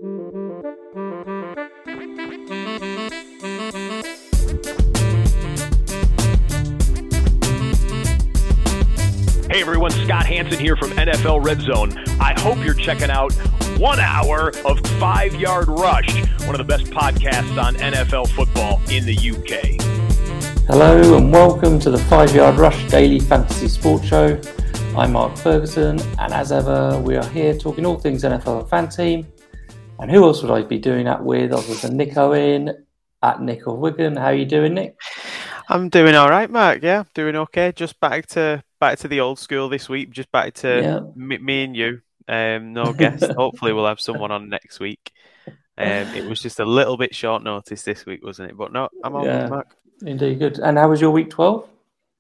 Hey everyone, Scott Hansen here from NFL Red Zone. I hope you're checking out 1 hour of 5 Yard Rush, one of the best podcasts on NFL football in the UK. Hello and welcome to the 5 Yard Rush Daily Fantasy Sports Show. I'm Mark Ferguson, and as ever, we are here talking all things NFL fan team. And who else would I be doing that with other than Nick Owen at Nick of Wigan? How are you doing, Nick? I'm doing all right, Mark. Yeah, doing okay. Just back to the old school this week. Just back to me and you. No guest. Hopefully, we'll have someone on next week. It was just a little bit short notice this week, wasn't it? But no, I'm all good, Mark. Indeed, good. And how was your week 12?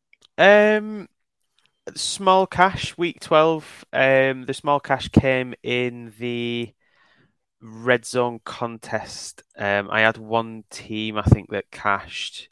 Small cash week 12. The small cash came in the Red Zone contest. I had one team, I think, that cashed.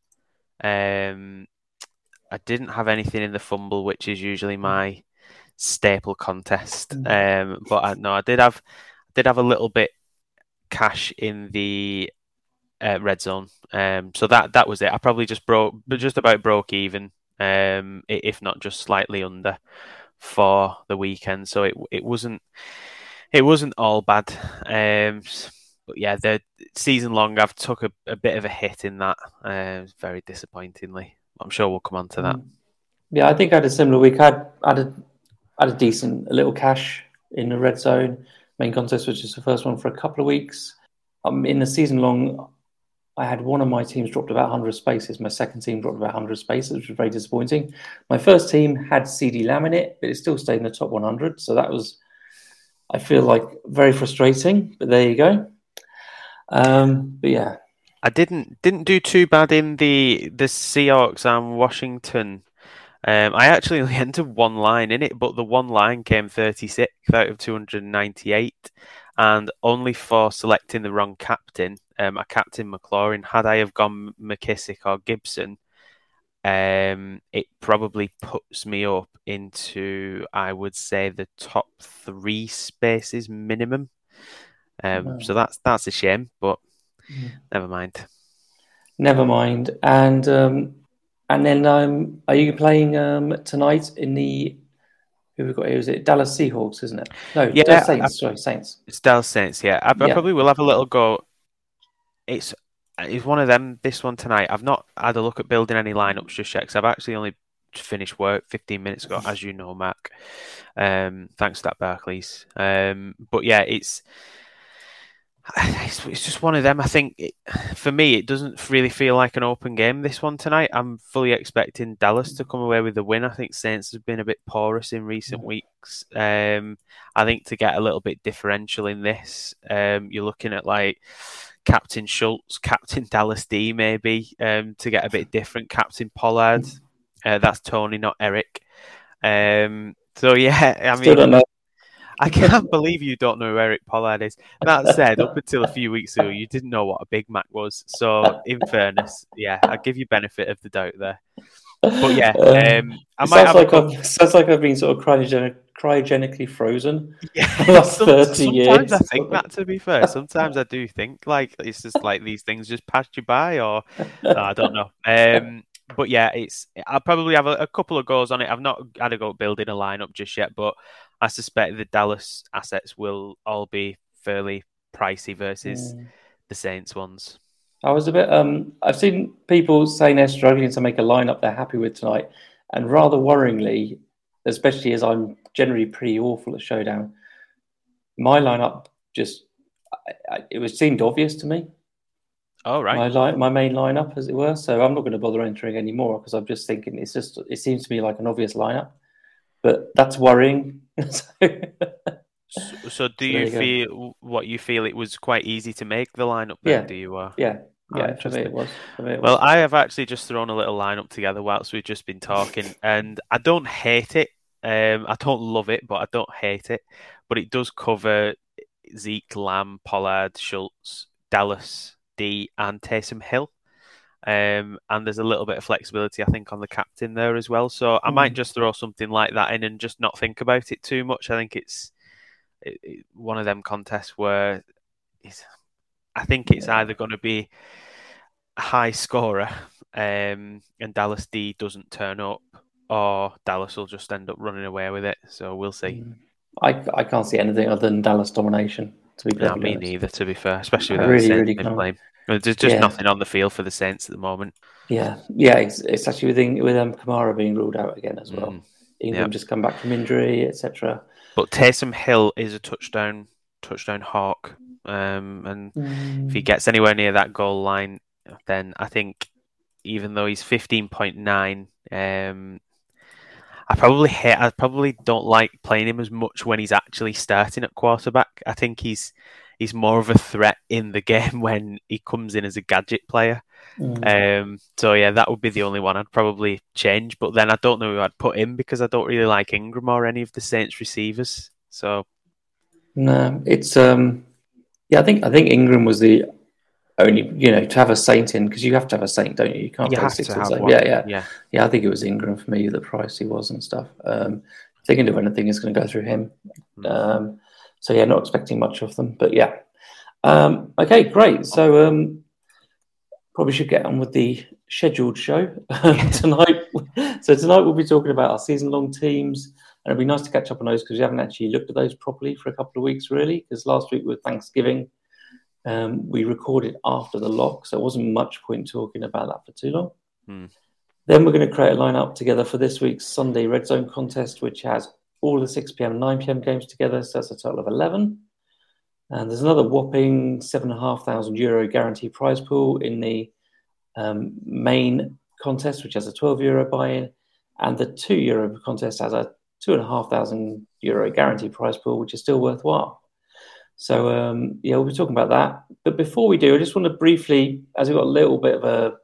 I didn't have anything in the fumble, which is usually my staple contest. But I did have a little bit cash in the Red Zone. So that was it. I probably just about broke even, if not just slightly under for the weekend. So it wasn't all bad. But yeah, the season long, I've took a bit of a hit in that, very disappointingly. I'm sure we'll come on to that. Yeah, I think I had a similar week. I had a little cash in the Red Zone main contest, which is the first one for a couple of weeks. In the season long, I had one of my teams dropped about 100 spaces. My second team dropped about 100 spaces, which was very disappointing. My first team had CeeDee Lamb in it, but it still stayed in the top 100. So that was, I feel like, very frustrating. But there you go. But yeah, I didn't do too bad in the Seahawks and Washington. I actually only entered one line in it, but the one line came 36th out of 298, and only for selecting the wrong captain. A captain McLaurin. Had I have gone McKissick or Gibson, it probably puts me up into, I would say, the top 3 spaces minimum. So that's a shame, but never mind. Never mind. And then are you playing tonight in the, who we've got here? Is it Dallas Seahawks, isn't it? No, yeah, Dallas Saints. Sorry, Saints. It's Dallas Saints. Yeah, I probably will have a little go. It's one of them. This one tonight. I've not had a look at building any lineups just yet because I've actually only finished work 15 minutes ago, as you know, Mark. Thanks to that, Barclays. But yeah, it's just one of them. I think for me, it doesn't really feel like an open game, this one tonight. I'm fully expecting Dallas to come away with the win. I think Saints have been a bit porous in recent weeks. I think to get a little bit differential in this, you're looking at like Captain Schultz, Captain Dallas D maybe, to get a bit different. Captain Pollard. That's Tony, not Eric. So yeah, I mean, still don't know. I can't believe you don't know who Eric Pollard is. That said, up until a few weeks ago, you didn't know what a Big Mac was. So, in fairness, yeah, I give you benefit of the doubt there. But yeah, sounds like I've been sort of cryogenically frozen. Yeah, for the last 30 years. Sometimes I think that, to be fair. Sometimes I do think like it's just like these things just passed you by, or I don't know. But yeah, I'll probably have a couple of goes on it. I've not had a go building a lineup just yet, but I suspect the Dallas assets will all be fairly pricey versus the Saints ones. I was a bit. I've seen people saying they're struggling to make a lineup they're happy with tonight, and rather worryingly, especially as I'm generally pretty awful at Showdown, my lineup it seemed obvious to me. Oh, right. My main lineup, as it were. So I'm not going to bother entering anymore because I'm just thinking it seems to me like an obvious lineup, but that's worrying. So do you feel it was quite easy to make the lineup then? Yeah. Do you? Yeah. For me it was. Well, I have actually just thrown a little lineup together whilst we've just been talking, and I don't hate it. I don't love it, but I don't hate it. But it does cover Zeke, Lamb, Pollard, Schultz, Dallas, D, and Taysom Hill. And there's a little bit of flexibility, I think, on the captain there as well. So I might just throw something like that in and just not think about it too much. I think it's one of them contests where I think it's either going to be a high scorer, and Dallas D doesn't turn up, or Dallas will just end up running away with it. So we'll see. I can't see anything other than Dallas domination. To be No, me honest. neither. To be fair, especially with I really, the really Saints can't. playing. There's just nothing on the field for the Saints at the moment. Yeah, it's actually with Kamara being ruled out again as well. Ingram just come back from injury, etc. But Taysom Hill is a touchdown hawk, and if he gets anywhere near that goal line, then I think even though he's 15.9, I probably don't like playing him as much when he's actually starting at quarterback. I think he's more of a threat in the game when he comes in as a gadget player. So yeah, that would be the only one I'd probably change. But then I don't know who I'd put in because I don't really like Ingram or any of the Saints receivers. So no, it's I think Ingram was the only to have a Saint in, because you have to have a Saint, don't you? You can't play 6 or 7. Yeah. I think it was Ingram for me, the price he was and stuff. If they can do anything, it's going to go through him. So yeah, not expecting much of them, but yeah. Okay, great. So probably should get on with the scheduled show tonight. So tonight we'll be talking about our season-long teams, and it'd be nice to catch up on those because we haven't actually looked at those properly for a couple of weeks, really, because last week with Thanksgiving, we recorded after the lock, so it wasn't much point talking about that for too long. Then we're going to create a lineup together for this week's Sunday Red Zone contest, which has all the 6 p.m. and 9 p.m. games together, so that's a total of 11. And there's another whopping €7,500 guarantee prize pool in the main contest, which has a €12 buy-in, and the €2 contest has a €2,500 guarantee prize pool, which is still worthwhile. So we'll be talking about that. But before we do, I just want to briefly, as we've got a little bit of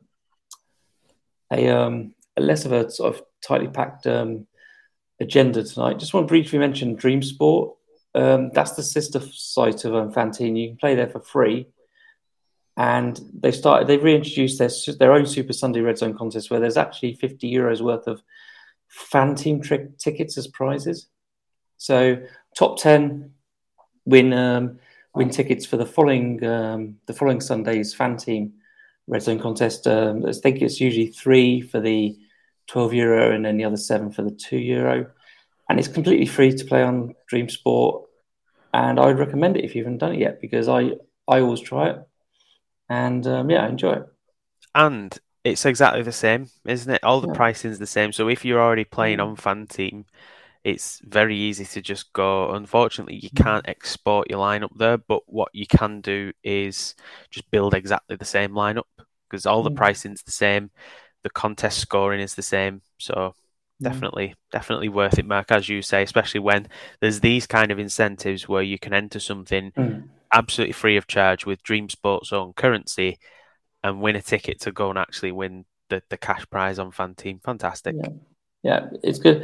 a less of a sort of tightly packed agenda tonight, just want to briefly mention Dream Sport. That's the sister site of Fantine. You can play there for free, and they've reintroduced their own Super Sunday Red Zone contest where there's actually €50 worth of Fantine tickets as prizes. So top 10 win tickets for the following Sunday's Fantine Red Zone contest. I think it's usually 3 for the €12 and then the other 7 for the €2. And it's completely free to play on Dream Sport. And I would recommend it if you haven't done it yet, because I always try it. And I enjoy it. And it's exactly the same, isn't it? All the pricing is the same. So if you're already playing on Fantine, it's very easy to just go. Unfortunately, you can't export your lineup there, but what you can do is just build exactly the same lineup, because all the pricing's the same. The contest scoring is the same. So definitely worth it, Mark, as you say, especially when there's these kind of incentives where you can enter something absolutely free of charge with Dream Sports own currency and win a ticket to go and actually win the cash prize on Fantine. Fantastic. Yeah, it's good.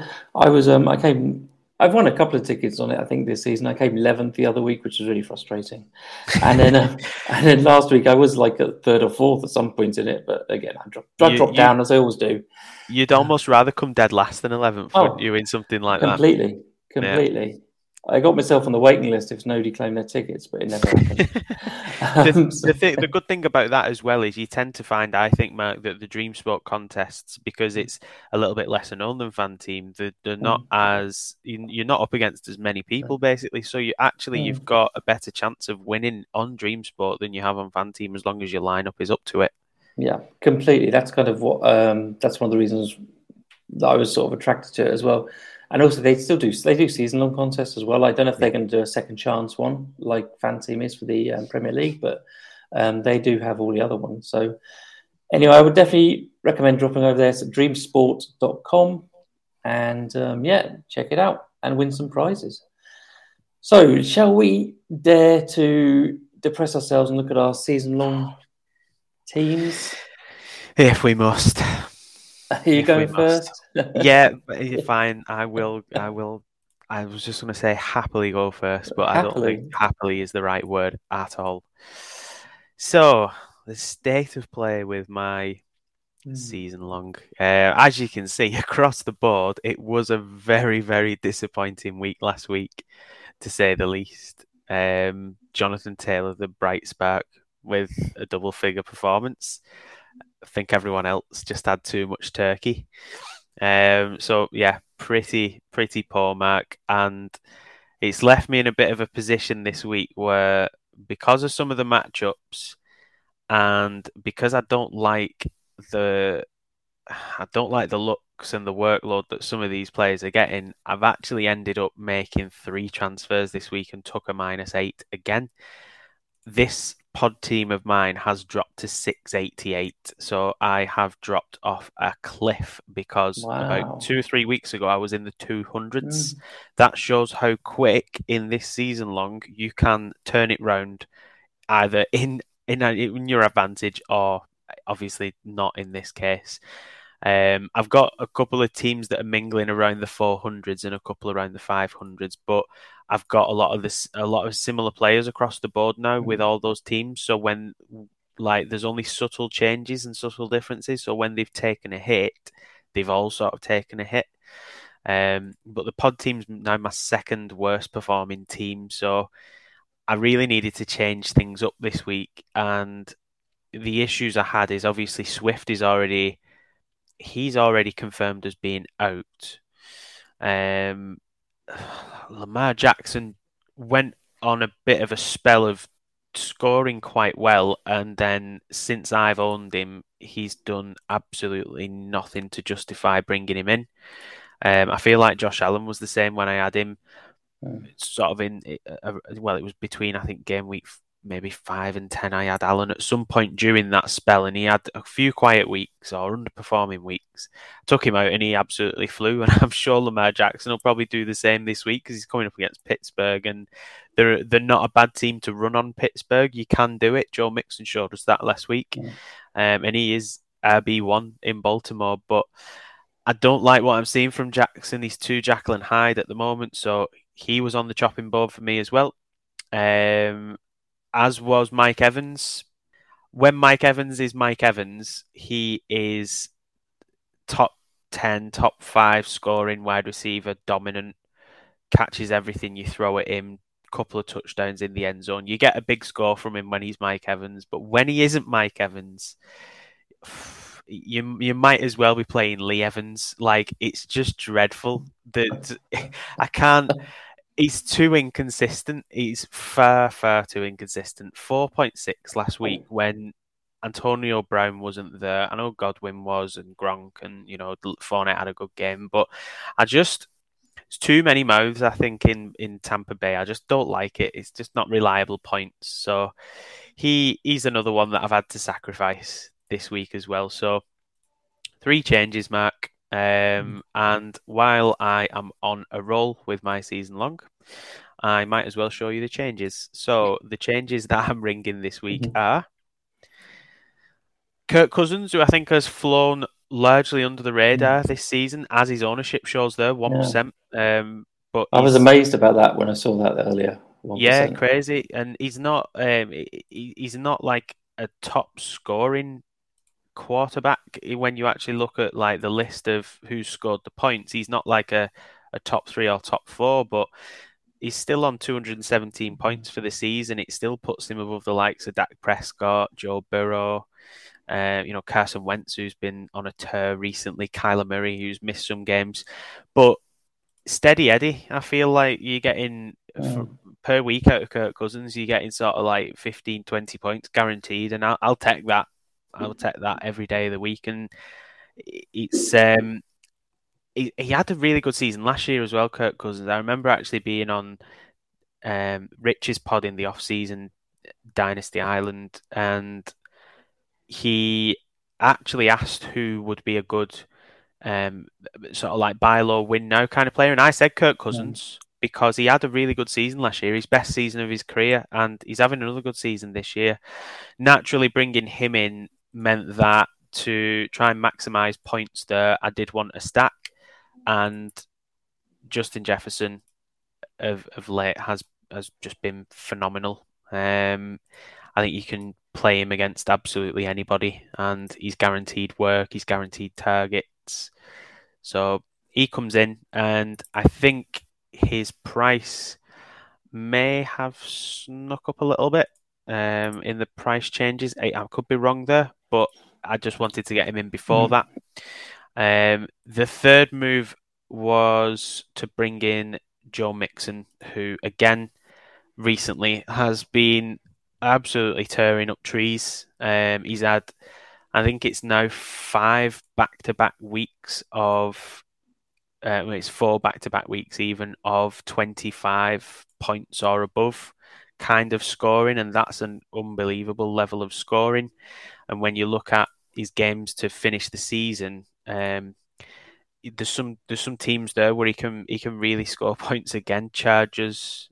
I've won a couple of tickets on it, I think, this season. I came 11th the other week, which was really frustrating. And then last week I was like a 3rd or 4th at some point in it. But again, I dropped down, as I always do. You'd almost rather come dead last than 11th, wouldn't you, in something like that? Completely. Yeah. I got myself on the waiting list if nobody claimed their tickets, but it never happened. The good thing about that as well is you tend to find, I think, Mark, that the Dream Sport contests, because it's a little bit lesser known than Fantine, they're not as you're not up against as many people, basically. So you've got a better chance of winning on Dream Sport than you have on Fantine, as long as your lineup is up to it. Yeah, completely. That's kind of what that's one of the reasons that I was sort of attracted to it as well. And also, they do season-long contests as well. I don't know if they're going to do a second chance one like Fantine is for the Premier League, but they do have all the other ones. So anyway, I would definitely recommend dropping over there to dreamsport.com and check it out and win some prizes. So shall we dare to depress ourselves and look at our season-long teams? If we must. Are you going first? Yeah, fine. I will. I was just going to say happily go first, but I don't think happily is the right word at all. So, the state of play with my season long. As you can see, across the board, it was a very, very disappointing week last week, to say the least. Jonathan Taylor, the bright spark, with a double-figure performance. I think everyone else just had too much turkey. So yeah, pretty poor mark, and it's left me in a bit of a position this week where, because of some of the matchups, and because I don't like the looks and the workload that some of these players are getting, I've actually ended up making 3 transfers this week and took a -8 again. This pod team of mine has dropped to 688, so I have dropped off a cliff because about 2 or 3 weeks ago I was in the 200s. That shows how quick in this season long you can turn it round, either in your advantage or obviously not in this case. I've got a couple of teams that are mingling around the 400s and a couple around the 500s, but I've got a lot of similar players across the board now with all those teams. So when there's only subtle changes and subtle differences, so when they've taken a hit, they've all sort of taken a hit. But the pod team's now my second worst performing team, so I really needed to change things up this week. And the issues I had is obviously Swift is already confirmed as being out. Lamar Jackson went on a bit of a spell of scoring quite well, and then since I've owned him, he's done absolutely nothing to justify bringing him in. I feel like Josh Allen was the same when I had him. Sort of it was between, I think, game week maybe 5 and 10. I had Allen at some point during that spell, and he had a few quiet weeks or underperforming weeks. I took him out and he absolutely flew, and I'm sure Lamar Jackson will probably do the same this week because he's coming up against Pittsburgh, and they're not a bad team to run on Pittsburgh. You can do it. Joe Mixon showed us that last week, and he is RB1 in Baltimore, but I don't like what I'm seeing from Jackson. He's too Jekyll and Hyde at the moment, so he was on the chopping board for me as well. As was Mike Evans. When Mike Evans is Mike Evans, he is top 10, top 5 scoring wide receiver, dominant, catches everything you throw at him, couple of touchdowns in the end zone. You get a big score from him when he's Mike Evans, but when he isn't Mike Evans, you might as well be playing Lee Evans. Like, it's just dreadful. I can't... He's too inconsistent. He's far too inconsistent. 4.6 last week when Antonio Brown wasn't there. I know Godwin was, and Gronk, and Fournette had a good game, but it's too many mouths, I think, in Tampa Bay. I just don't like it. It's just not reliable points. So he's another one that I've had to sacrifice this week as well. So 3 changes, Mark. And while I am on a roll with my season long, I might as well show you the changes. So the changes that I'm ringing this week are Kirk Cousins, who I think has flown largely under the radar this season, as his ownership shows there, 1%. But I was amazed about that when I saw that earlier. 1%. Yeah, crazy. And he's not like a top scoring quarterback when you actually look at like the list of who's scored the points. He's not like a top 3 or top 4, but he's still on 217 points for the season. It still puts him above the likes of Dak Prescott, Joe Burrow, Carson Wentz, who's been on a tear recently, Kyler Murray, who's missed some games. But steady Eddie, I feel like you're getting per week out of Kirk Cousins, you're getting sort of like 15, 20 points guaranteed, and I'll take that. I'll take that every day of the week. And it's he had a really good season last year as well, Kirk Cousins. I remember actually being on Rich's pod in the off-season, Dynasty Island, and he actually asked who would be a good sort of like buy low, win now kind of player. And I said Kirk Cousins because he had a really good season last year, his best season of his career, and he's having another good season this year. Naturally, bringing him in meant that to try and maximise points there, I did want a stack, and Justin Jefferson of late has just been phenomenal. I think you can play him against absolutely anybody, and he's guaranteed work, he's guaranteed targets. So he comes in, and I think his price may have snuck up a little bit in the price changes. I could be wrong there, but I just wanted to get him in before that. The third move was to bring in Joe Mixon, who again recently has been absolutely tearing up trees. He's had, I think it's now 5 back-to-back weeks of, it's 4 back-to-back weeks even of 25 points or above kind of scoring, and that's an unbelievable level of scoring. And when you look at his games to finish the season, there's some teams there where he can really score points again. Chargers,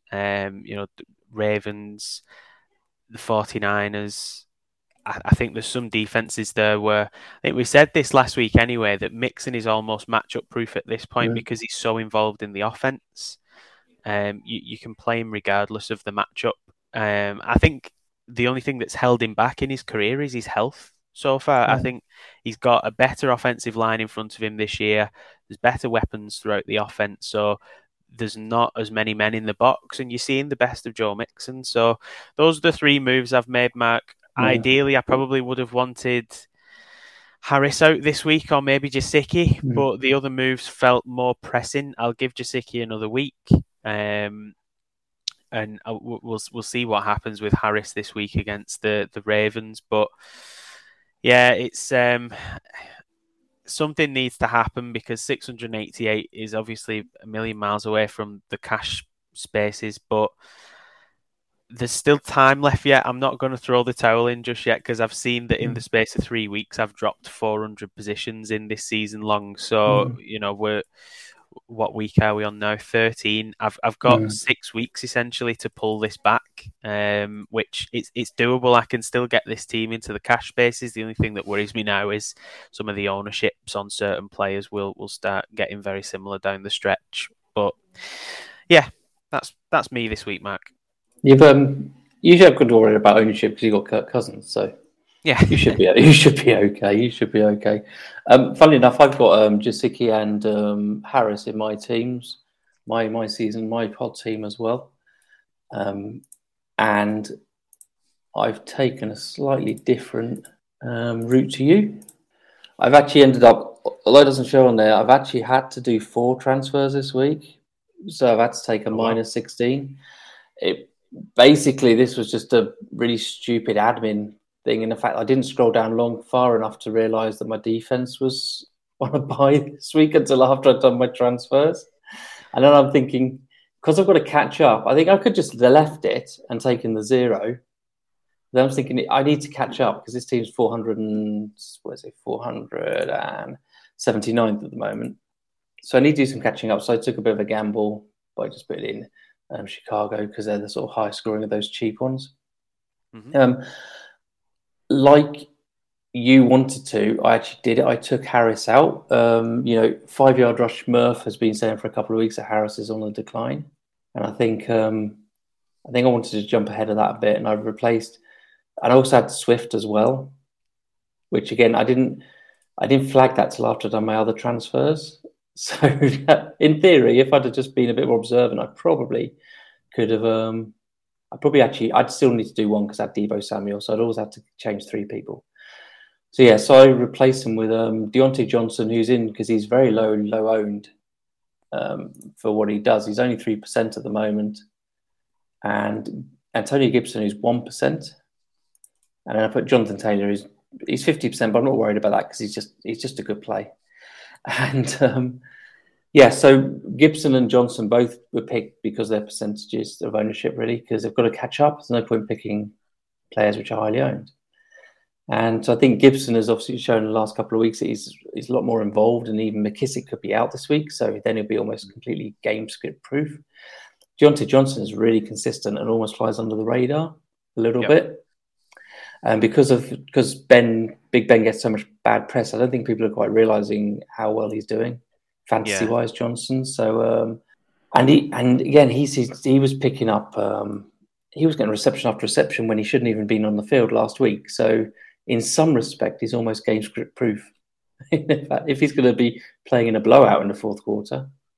Ravens, the 49ers. I think there's some defenses there where, I think we said this last week anyway, that Mixon is almost matchup proof at this point because he's so involved in the offense. You can play him regardless of the matchup. I think the only thing that's held him back in his career is his health so far. I think he's got a better offensive line in front of him this year. There's better weapons throughout the offense. So there's not as many men in the box, and you're seeing the best of Joe Mixon. So those are the 3 moves I've made, Mark. Ideally, I probably would have wanted Harris out this week, or maybe Gesicki, but the other moves felt more pressing. I'll give Gesicki another week, and we'll see what happens with Harris this week against the Ravens. But yeah, it's something needs to happen because 688 is obviously a million miles away from the cash spaces, but there's still time left yet. I'm not going to throw the towel in just yet because I've seen that in the space of 3 weeks, I've dropped 400 positions in this season long. So, what week are we on now? 13. I've got 6 weeks essentially to pull this back, which it's doable. I can still get this team into the cash spaces. The only thing that worries me now is some of the ownerships on certain players will start getting very similar down the stretch. But yeah, that's me this week, Mark. You should have good to worry about ownership because you got Kirk Cousins, so yeah, you should be okay. Funnily enough, I've got Gesicki and Harris in my teams, my pod team as well, and I've taken a slightly different route to you. I've actually ended up, although it doesn't show on there, I've actually had to do 4 transfers this week, so I've had to take a minus 16. Basically, this was just a really stupid admin thing. In the fact, I didn't scroll down far enough to realise that my defence was on a bye this week until after I'd done my transfers. And then I'm thinking, because I've got to catch up, I think I could just have left it and taken the 0. Then I'm thinking I need to catch up because this team's 479th at the moment. So I need to do some catching up. So I took a bit of a gamble by just putting in Chicago because they're the sort of high scoring of those cheap ones. Like you wanted to, I actually did it. I took Harris out. 5-yard rush Murph has been saying for a couple of weeks that Harris is on the decline, and I think I wanted to jump ahead of that a bit, and I've replaced. And I also had Swift as well, which again I didn't flag that till after I'd done my other transfers. So in theory, if I'd have just been a bit more observant, I probably could have. I'd still need to do one because I had Deebo Samuel, so I'd always have to change 3 people. So yeah, so I replaced him with Deontay Johnson, who's in because he's very low owned for what he does. He's only 3% at the moment, and Antonio Gibson, who's 1%, and then I put Jonathan Taylor, he's 50%, but I'm not worried about that because he's just a good play. And so Gibson and Johnson both were picked because their percentages of ownership, really, because they've got to catch up. There's no point picking players which are highly owned. And so I think Gibson has obviously shown in the last couple of weeks that he's a lot more involved, and even McKissick could be out this week, so then he'll be almost completely game script proof. Deontay Johnson is really consistent and almost flies under the radar a little bit. And because Big Ben gets so much bad press, I don't think people are quite realizing how well he's doing, fantasy-wise, Johnson. So, he was picking up, he was getting reception after reception when he shouldn't even been on the field last week. So, in some respect, he's almost game script proof. In fact, if he's going to be playing in a blowout in the fourth quarter,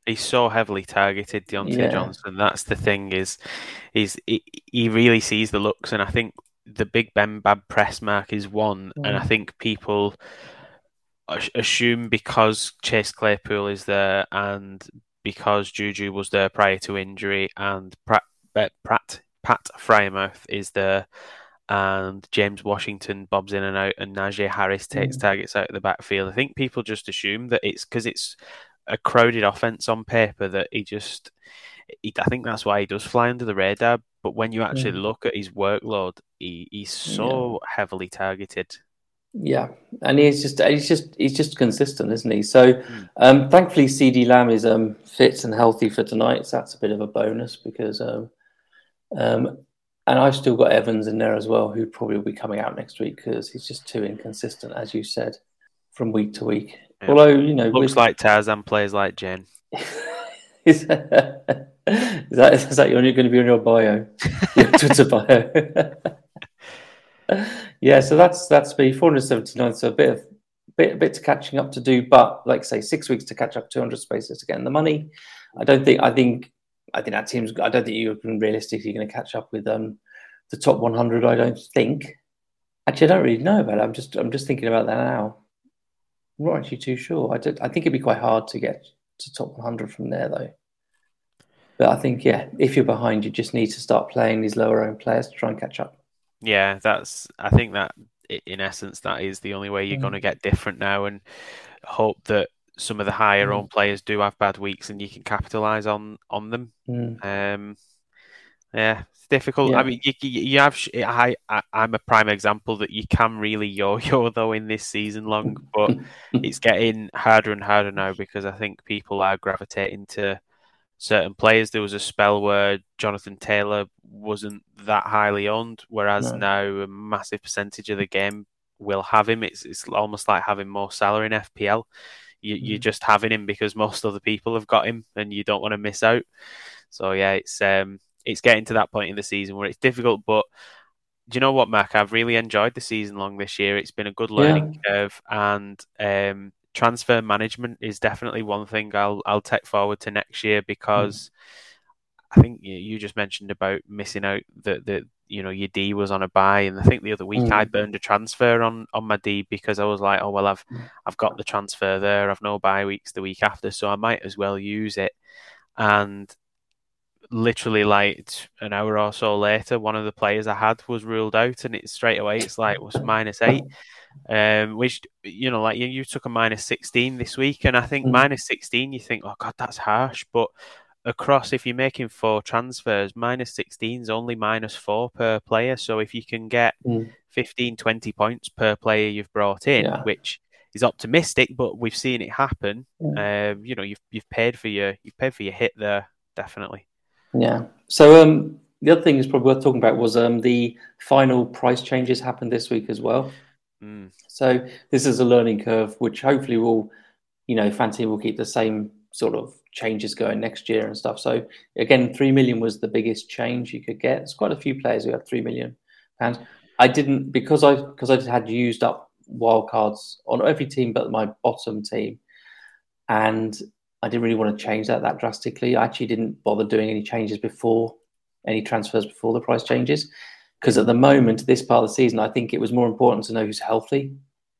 He's so heavily targeted, Deontay Yeah. Johnson. That's the thing. He really sees the looks, and I think the Big Ben bad press mark is one, and I think people assume because Chase Claypool is there and because Juju was there prior to injury and Pat Freiermuth is there and James Washington bobs in and out and Najee Harris takes targets out of the backfield. I think people just assume that it's because it's a crowded offense on paper that I think that's why he does fly under the radar. But when you actually look at his workload, he's so heavily targeted. Yeah, and he's just consistent, isn't he? So, thankfully, CeeDee Lamb is fit and healthy for tonight. So that's a bit of a bonus because, and I've still got Evans in there as well, who probably will be coming out next week because he's just too inconsistent, as you said, from week to week. Yeah. Although looks like Tarzan plays like Jen. Is that you're going to be on your bio, your Twitter bio? Yeah, so that's me, 479. So a bit to catching up to do, but like I say, 6 weeks to catch up 200 spaces to get in the money. I think that team's. I don't think you're realistically going to catch up with the top 100. I don't think. Actually, I don't really know about it. I'm just thinking about that now. I'm not actually too sure. I think it'd be quite hard to get to top 100 from there, though. But I think, if you're behind, you just need to start playing these lower owned players to try and catch up. Yeah, I think that in essence, that is the only way you're going to get different now, and hope that some of the higher owned players do have bad weeks and you can capitalise on them. It's difficult. Yeah. I mean, you have. I'm a prime example that you can really yo-yo though in this season long, but it's getting harder and harder now because I think people are gravitating to certain players. There was a spell where Jonathan Taylor wasn't that highly owned, whereas now a massive percentage of the game will have him. It's almost like having Mo Salah in FPL. You're just having him because most other people have got him, and you don't want to miss out. So it's getting to that point in the season where it's difficult. But do you know what, Mark? I've really enjoyed the season long this year. It's been a good learning curve, and transfer management is definitely one thing I'll take forward to next year because I think you just mentioned about missing out that your D was on a buy, and I think the other week I burned a transfer on my D because I was like, oh well, I've got the transfer there, I've no bye weeks the week after, so I might as well use it. And literally like an hour or so later, one of the players I had was ruled out, and it's straight away it's like it was -8. Which like you took a -16 this week, and I think -16 you think, oh god, that's harsh, but across, if you're making 4 transfers, -16 is only -4 per player. So if you can get 15-20 points per player you've brought in, which is optimistic, but we've seen it happen. You've paid for your hit there, definitely. Yeah. So the other thing is probably worth talking about was the final price changes happened this week as well. So this is a learning curve, which hopefully will, Fantasy will keep the same sort of changes going next year and stuff. So again, 3 million was the biggest change you could get. There's quite a few players who had £3 million. I didn't, because I had used up wildcards on every team but my bottom team, and I didn't really want to change that drastically. I actually didn't bother doing any transfers before the price changes. Because at the moment, this part of the season, I think it was more important to know who's healthy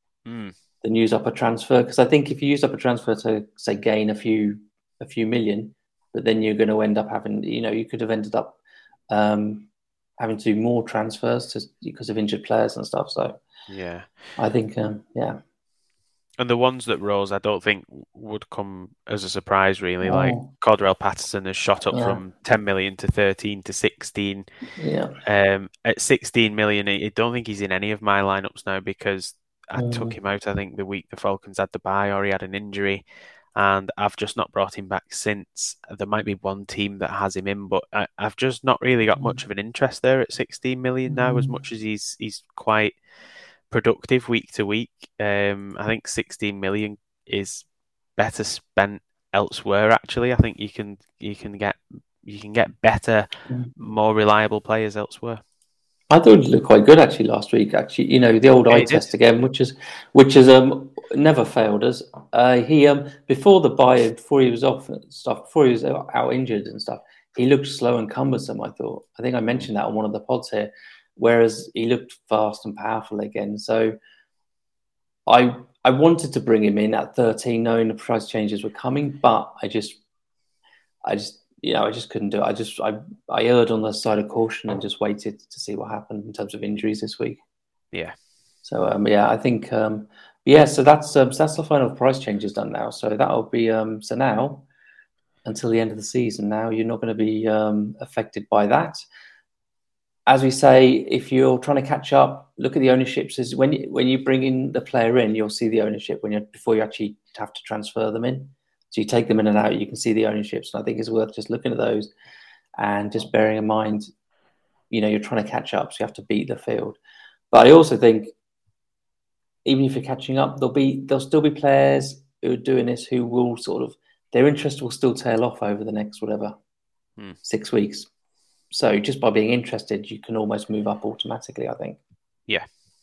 than use up a transfer. Because I think if you use up a transfer to, say, gain a few million, but then you're going to end up having, you could have ended up having to do more transfers because of injured players and stuff. So yeah, I think And the ones that rose, I don't think would come as a surprise, really. Like Cordarrelle Patterson has shot up from 10 million to 13 to 16. Yeah. At 16 million, I don't think he's in any of my lineups now because I took him out, I think, the week the Falcons had the bye or he had an injury. And I've just not brought him back since. There might be one team that has him in, but I've just not really got much of an interest there at 16 million now, as much as he's quite productive week to week. I think 16 million is better spent elsewhere. Actually, I think you can get better, more reliable players elsewhere. I thought it looked quite good actually last week. Actually, the old eye test again, which is never failed us. He before the bye, before he was off and stuff, before he was out injured and stuff, he looked slow and cumbersome. I think I mentioned that on one of the pods here. Whereas he looked fast and powerful again. So I wanted to bring him in at 13, knowing the price changes were coming, but I just couldn't do it. I erred on the side of caution and just waited to see what happened in terms of injuries this week. Yeah. So I think so that's the final price changes done now. So that'll be so now until the end of the season. Now you're not going to be affected by that. As we say, if you're trying to catch up, look at the ownerships. Is when you bring in the player in, you'll see the ownership before you actually have to transfer them in. So you take them in and out, you can see the ownerships. And I think it's worth just looking at those and just bearing in mind, you're trying to catch up, so you have to beat the field. But I also think, even if you're catching up, there'll still be players who are doing this who will their interest will still tail off over the next 6 weeks. So just by being interested, you can almost move up automatically, I think. Yeah.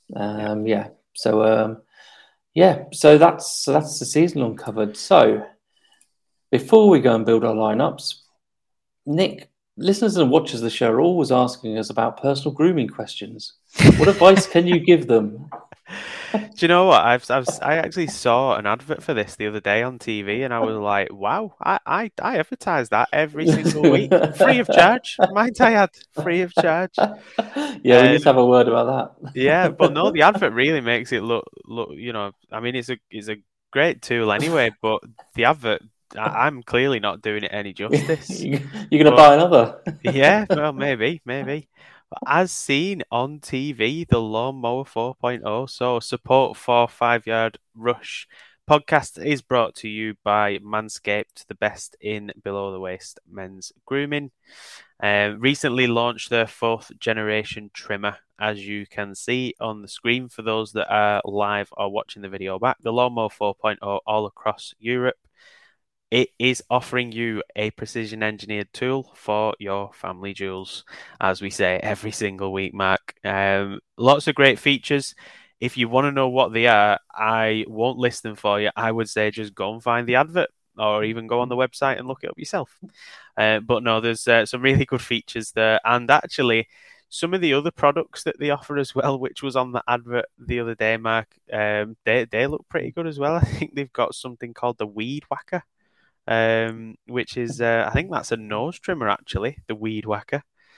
So that's the season uncovered. So before we go and build our lineups, Nick, listeners and watchers of the show are always asking us about personal grooming questions. What advice can you give them? Do you know what? I actually saw an advert for this the other day on TV, and I was like, "Wow! I advertise that every single week, free of charge. Might I add, free of charge?" Yeah, we need to have a word about that. Yeah, but no, the advert really makes it look. I mean, it's a great tool anyway, but the advert, I'm clearly not doing it any justice. You're going to buy another? Yeah, well, maybe. As seen on TV, the Lawnmower 4.0, so support for 5 Yard Rush podcast is brought to you by Manscaped, the best in below the waist men's grooming. Recently launched their 4th generation trimmer, as you can see on the screen for those that are live or watching the video back. The Lawnmower 4.0 all across Europe. It is offering you a precision engineered tool for your family jewels, as we say every single week, Mark. Lots of great features. If you want to know what they are, I won't list them for you. I would say just go and find the advert, or even go on the website and look it up yourself. But no, there's some really good features there. And actually, some of the other products that they offer as well, which was on the advert the other day, Mark, they look pretty good as well. I think they've got something called the Weed Whacker. Which is I think that's a nose trimmer, actually, the Weed Whacker.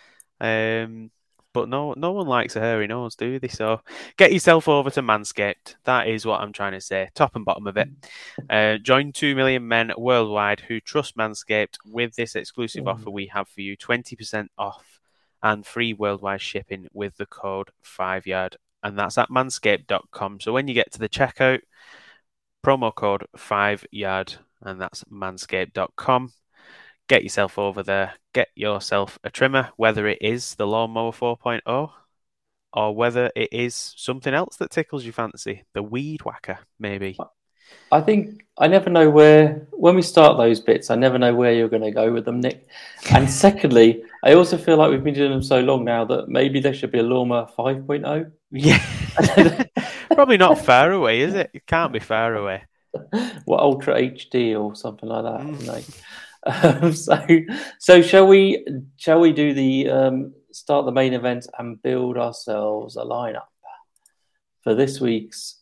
But no one likes a hairy nose, do they? So get yourself over to Manscaped. That is what I'm trying to say, top and bottom of it. Join 2 million men worldwide who trust Manscaped with this exclusive offer we have for you: 20% off and free worldwide shipping with the code 5Yard, and that's at manscaped.com. So when you get to the checkout, promo code 5Yard. And that's manscaped.com. Get yourself over there. Get yourself a trimmer, whether it is the Lawnmower 4.0 or whether it is something else that tickles your fancy. The Weed Whacker, maybe. I think I never know when we start those bits, I never know where you're going to go with them, Nick. And secondly, I also feel like we've been doing them so long now that maybe there should be a Lawnmower 5.0. Yeah. Probably not far away, is it? It can't be far away. What, Ultra HD or something like that? So shall we do the start the main event and build ourselves a lineup for this week's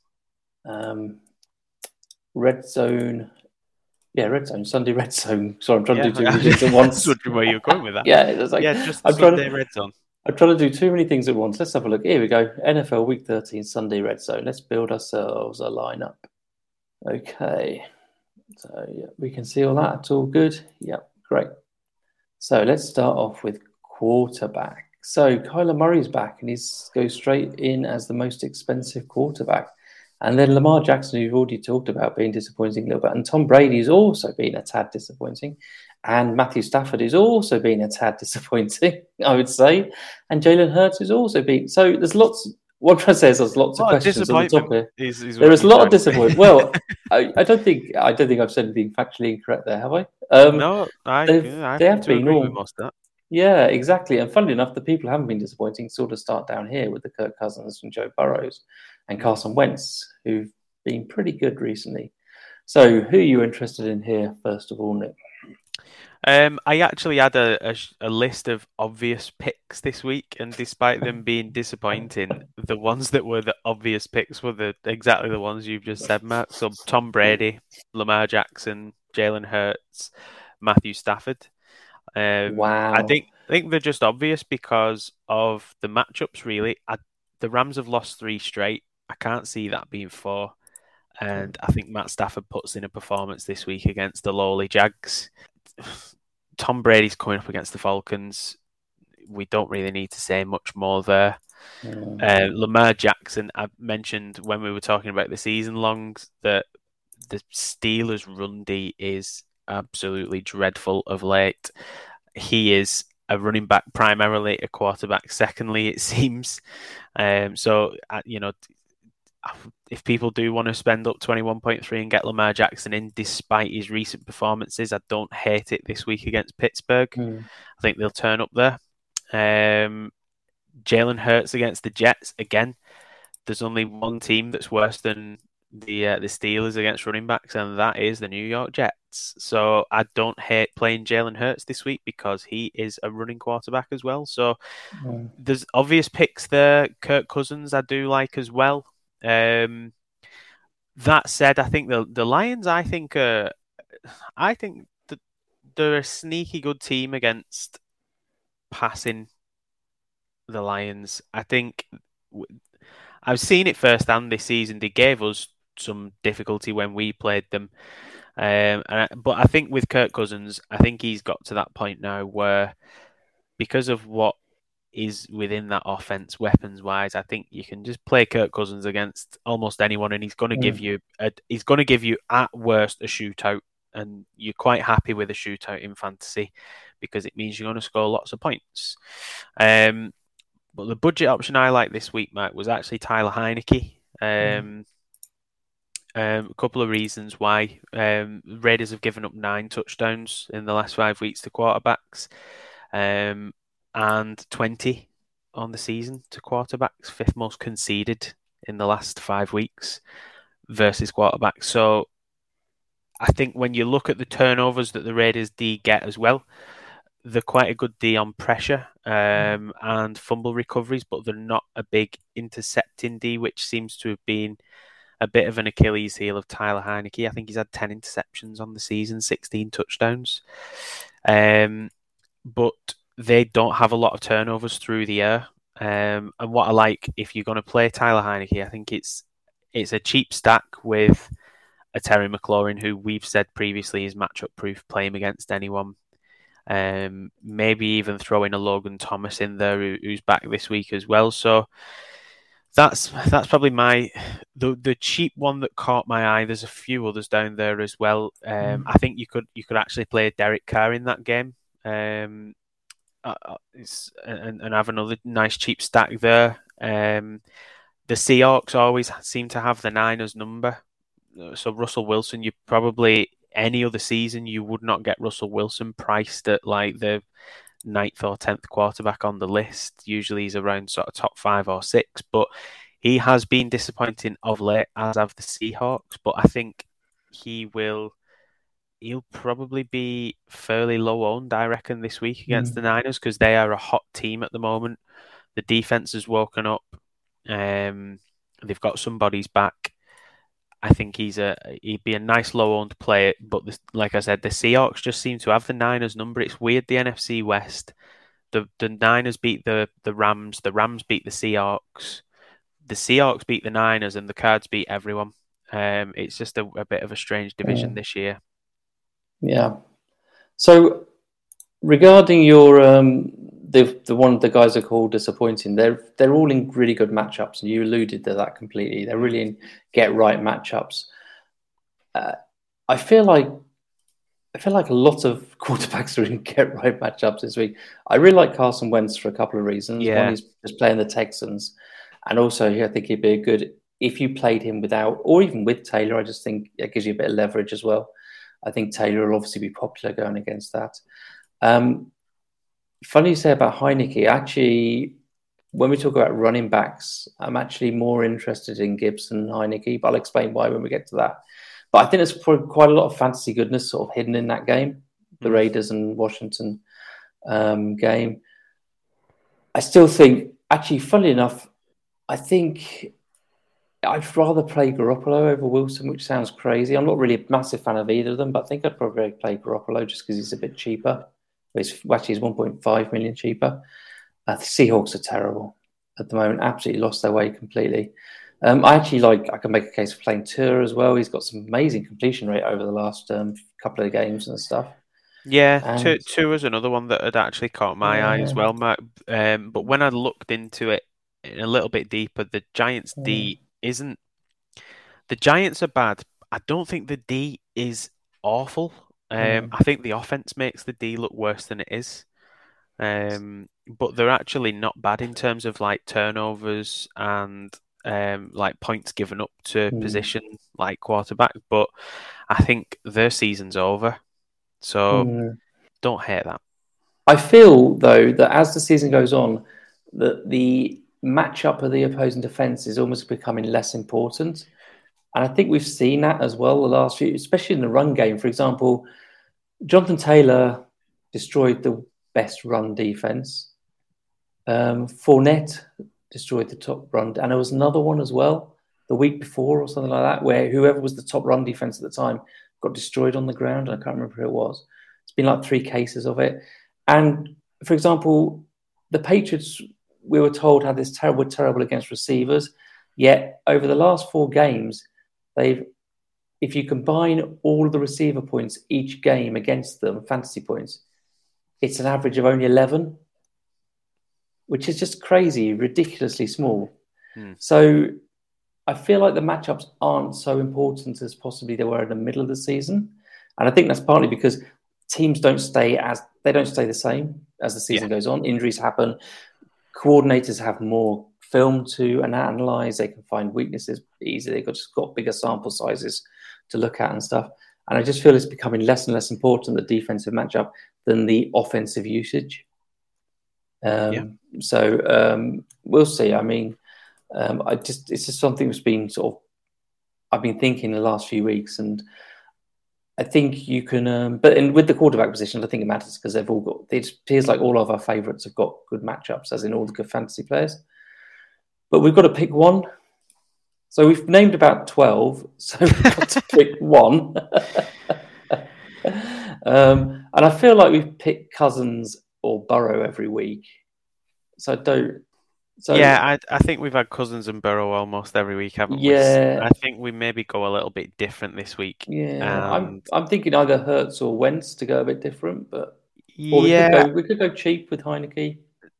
Red Zone? Yeah, Red Zone, Sunday Red Zone. Sorry, I'm trying to do too many things at once. Where you're going with that? Yeah, it's like, just Sunday Red Zone. I'm trying to do too many things at once. Let's have a look. Here we go. NFL Week 13, Sunday Red Zone. Let's build ourselves a lineup. Okay, so yeah, we can see all that. It's all good. Yep, great. So let's start off with quarterback. So Kyler Murray's back, and he's goes straight in as the most expensive quarterback. And then Lamar Jackson, who you've already talked about being disappointing a little bit, and Tom Brady's also been a tad disappointing, and Matthew Stafford is also been a tad disappointing, I would say, and Jalen Hurts has also been. So there's lots. What I'm trying to say is there's lots of questions on the top here. There is a lot of disappointment. Well, I don't think I've said anything factually incorrect there, have I? No, they have been all. Most of that. Yeah, exactly. And funnily enough, the people who haven't been disappointing sort of start down here with the Kirk Cousins and Joe Burrows and Carson Wentz, who've been pretty good recently. So, who are you interested in here, first of all, Nick? I actually had a list of obvious picks this week, and despite them being disappointing, the ones that were the obvious picks were exactly the ones you've just said, Matt. So Tom Brady, Lamar Jackson, Jalen Hurts, Matthew Stafford. Wow. I think they're just obvious because of the matchups, really. The Rams have lost 3 straight. I can't see that being 4. And I think Matt Stafford puts in a performance this week against the lowly Jags. Tom Brady's coming up against the Falcons. We don't really need to say much more there. Lamar Jackson, I mentioned when we were talking about the season longs that the Steelers' run D is absolutely dreadful of late. He is a running back primarily, a quarterback secondly, it seems. So, if people do want to spend up 21.3 and get Lamar Jackson in, despite his recent performances, I don't hate it this week against Pittsburgh. I think they'll turn up there. Jalen Hurts against the Jets. Again, there's only one team that's worse than the Steelers against running backs, and that is the New York Jets. So I don't hate playing Jalen Hurts this week because he is a running quarterback as well. So there's obvious picks there. Kirk Cousins I do like as well. That said, I think the Lions. I think they're a sneaky good team against passing. The Lions. I think I've seen it firsthand this season. They gave us some difficulty when we played them, but I think with Kirk Cousins, I think he's got to that point now where, because of what is within that offense, weapons-wise, I think you can just play Kirk Cousins against almost anyone, and he's going to give you at worst a shootout, and you're quite happy with a shootout in fantasy because it means you're going to score lots of points. But the budget option I like this week, Mike, was actually Tyler Heinicke. A couple of reasons why. Raiders have given up 9 touchdowns in the last 5 weeks to quarterbacks. And 20 on the season to quarterbacks, 5th most conceded in the last 5 weeks versus quarterbacks. So I think when you look at the turnovers that the Raiders D get as well, they're quite a good D on pressure and fumble recoveries, but they're not a big intercepting D, which seems to have been a bit of an Achilles heel of Tyler Heinicke. I think he's had 10 interceptions on the season, 16 touchdowns. But they don't have a lot of turnovers through the air. And what I like, if you're going to play Tyler Heinicke, I think it's a cheap stack with a Terry McLaurin, who we've said previously is matchup proof, play him against anyone. Maybe even throw in a Logan Thomas in there who's back this week as well. So that's probably the cheap one that caught my eye. There's a few others down there as well. I think you could actually play Derek Carr in that game. And have another nice cheap stack there. The Seahawks always seem to have the Niners number. So Russell Wilson, you probably any other season you would not get Russell Wilson priced at like the 9th or 10th quarterback on the list. Usually he's around sort of top 5 or 6, but he has been disappointing of late, as have the Seahawks. But I think he'll probably be fairly low owned, I reckon, this week against the Niners, because they are a hot team at the moment. The defense has woken up. They've got some bodies back. I think he'd be a nice low owned play. But like I said, the Seahawks just seem to have the Niners number. It's weird. The NFC West, the Niners beat the Rams. The Rams beat the Seahawks. The Seahawks beat the Niners, and the Cards beat everyone. It's just a bit of a strange division this year. Yeah. So regarding your the one of the guys are called disappointing, they're all in really good matchups, and you alluded to that completely. They're really in get right matchups. I feel like a lot of quarterbacks are in get right matchups this week. I really like Carson Wentz for a couple of reasons. Yeah. One, he's just playing the Texans, and also I think he'd be a good if you played him without or even with Taylor. I just think it gives you a bit of leverage as well. I think Taylor will obviously be popular going against that. Funny you say about Heinicke. Actually, when we talk about running backs, I'm actually more interested in Gibson and Heineke, but I'll explain why when we get to that. But I think there's probably quite a lot of fantasy goodness sort of hidden in that game, the Raiders and Washington game. I still think, actually, funnily enough, I think I'd rather play Garoppolo over Wilson, which sounds crazy. I'm not really a massive fan of either of them, but I think I'd probably play Garoppolo just because he's a bit cheaper. He's 1.5 million cheaper. The Seahawks are terrible at the moment, absolutely lost their way completely. I can make a case for playing Tua as well. He's got some amazing completion rate over the last couple of games and stuff. Yeah, Tua was another one that had actually caught my eye as well, Mark. But when I looked into it a little bit deeper, the Giants' D isn't. The Giants are bad. I don't think the D is awful. I think the offense makes the D look worse than it is. But they're actually not bad in terms of like turnovers and like points given up to position like quarterback. But I think their season's over. So don't hate that. I feel, though, that as the season goes on, that the matchup of the opposing defense is almost becoming less important. And I think we've seen that as well the last few, especially in the run game. For example, Jonathan Taylor destroyed the best run defense. Fournette destroyed the top run. And there was another one as well the week before or something like that, where whoever was the top run defense at the time got destroyed on the ground. I can't remember who it was. It's been like 3 cases of it. And, for example, the Patriots, we were told, had this terrible against receivers. Yet, over the last 4 games, if you combine all of the receiver points each game against them, fantasy points, it's an average of only 11, which is just crazy, ridiculously small. So I feel like the matchups aren't so important as possibly they were in the middle of the season. And I think that's partly because teams don't stay the same as the season goes on. Injuries happen. Coordinators have more film to analyze. They can find weaknesses easily. They've just got bigger sample sizes to look at and stuff. And I just feel it's becoming less and less important, the defensive matchup, than the offensive usage. So we'll see. I mean, it's just something that's been I've been thinking the last few weeks, and I think you can, with the quarterback position, I think it matters because they've all got, it appears like all of our favourites have got good matchups, as in all the good fantasy players. But we've got to pick one. So we've named about 12, so we've got to pick one. And I feel like we've picked Cousins or Burrow every week. I think we've had Cousins and Burrow almost every week, haven't we? Yeah. I think we maybe go a little bit different this week. Yeah, I'm thinking either Hurts or Wentz to go a bit different, but we could go cheap with Heineke.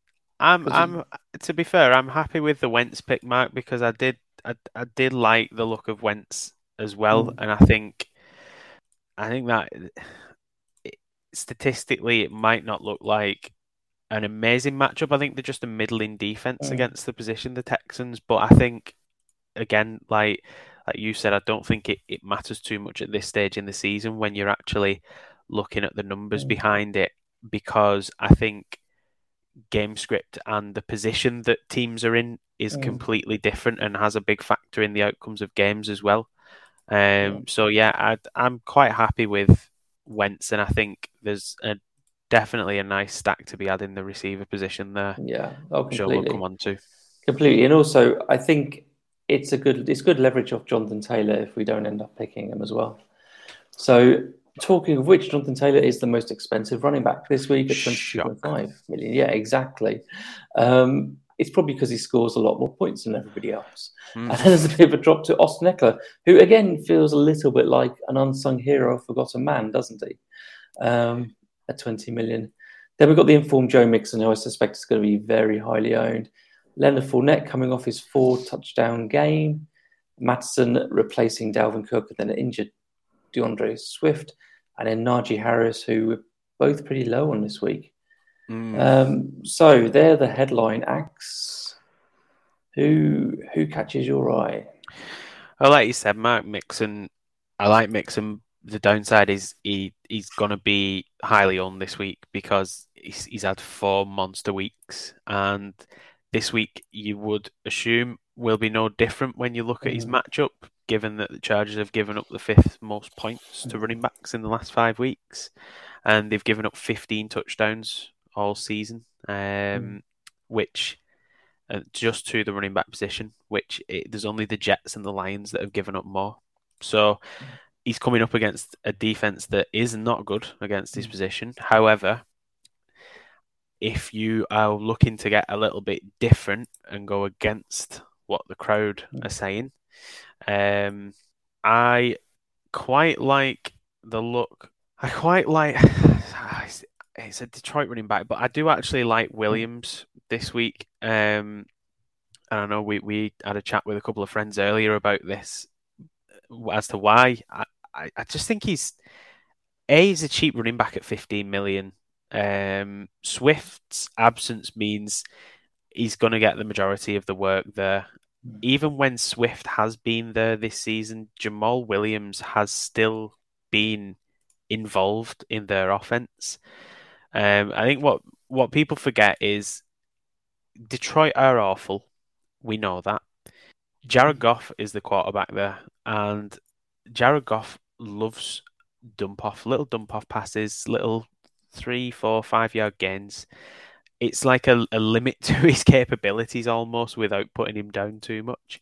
To be fair, I'm happy with the Wentz pick, Mark, because I did like the look of Wentz as well, and I think that statistically it might not look like an amazing matchup. I think they're just a middling defense against the position, the Texans. But I think, again, like you said, I don't think it matters too much at this stage in the season when you're actually looking at the numbers behind it, because I think game script and the position that teams are in is completely different and has a big factor in the outcomes of games as well. So yeah, I'm quite happy with Wentz, and I think there's definitely a nice stack to be had in the receiver position there. Yeah, sure we'll come on to. Completely. And also, I think it's good leverage off Jonathan Taylor if we don't end up picking him as well. So, talking of which, Jonathan Taylor is the most expensive running back this week at 22.5 million. Yeah, exactly. It's probably because he scores a lot more points than everybody else. And there's a bit of a drop to Austin Eckler, who again feels a little bit like an unsung hero, forgotten man, doesn't he? At 20 million. Then we've got the informed Joe Mixon, who I suspect is going to be very highly owned. Leonard Fournette coming off his 4-touchdown game. Mattison replacing Dalvin Cook, and then an injured DeAndre Swift. And then Najee Harris, who were both pretty low on this week. So they're the headline acts. Who catches your eye? Well, like you said, Mark, Mixon. I like Mixon. The downside is he's going to be highly owned this week because he's had 4 monster weeks, and this week you would assume will be no different when you look at his matchup, given that the Chargers have given up the 5th most points to running backs in the last 5 weeks, and they've given up 15 touchdowns all season, which just to the running back position, which there's only the Jets and the Lions that have given up more. So he's coming up against a defense that is not good against his position. However, if you are looking to get a little bit different and go against what the crowd are saying, I quite like the look. I quite like... It's a Detroit running back, but I do actually like Williams this week. And I know we had a chat with a couple of friends earlier about this as to why. I just think he's a cheap running back at 15 million. Swift's absence means he's going to get the majority of the work there. Even when Swift has been there this season, Jamal Williams has still been involved in their offense. I think what people forget is Detroit are awful. We know that. Jared Goff is the quarterback there, and Jared Goff loves little dump off passes, little 3, 4, 5 yard gains. It's like a limit to his capabilities almost without putting him down too much.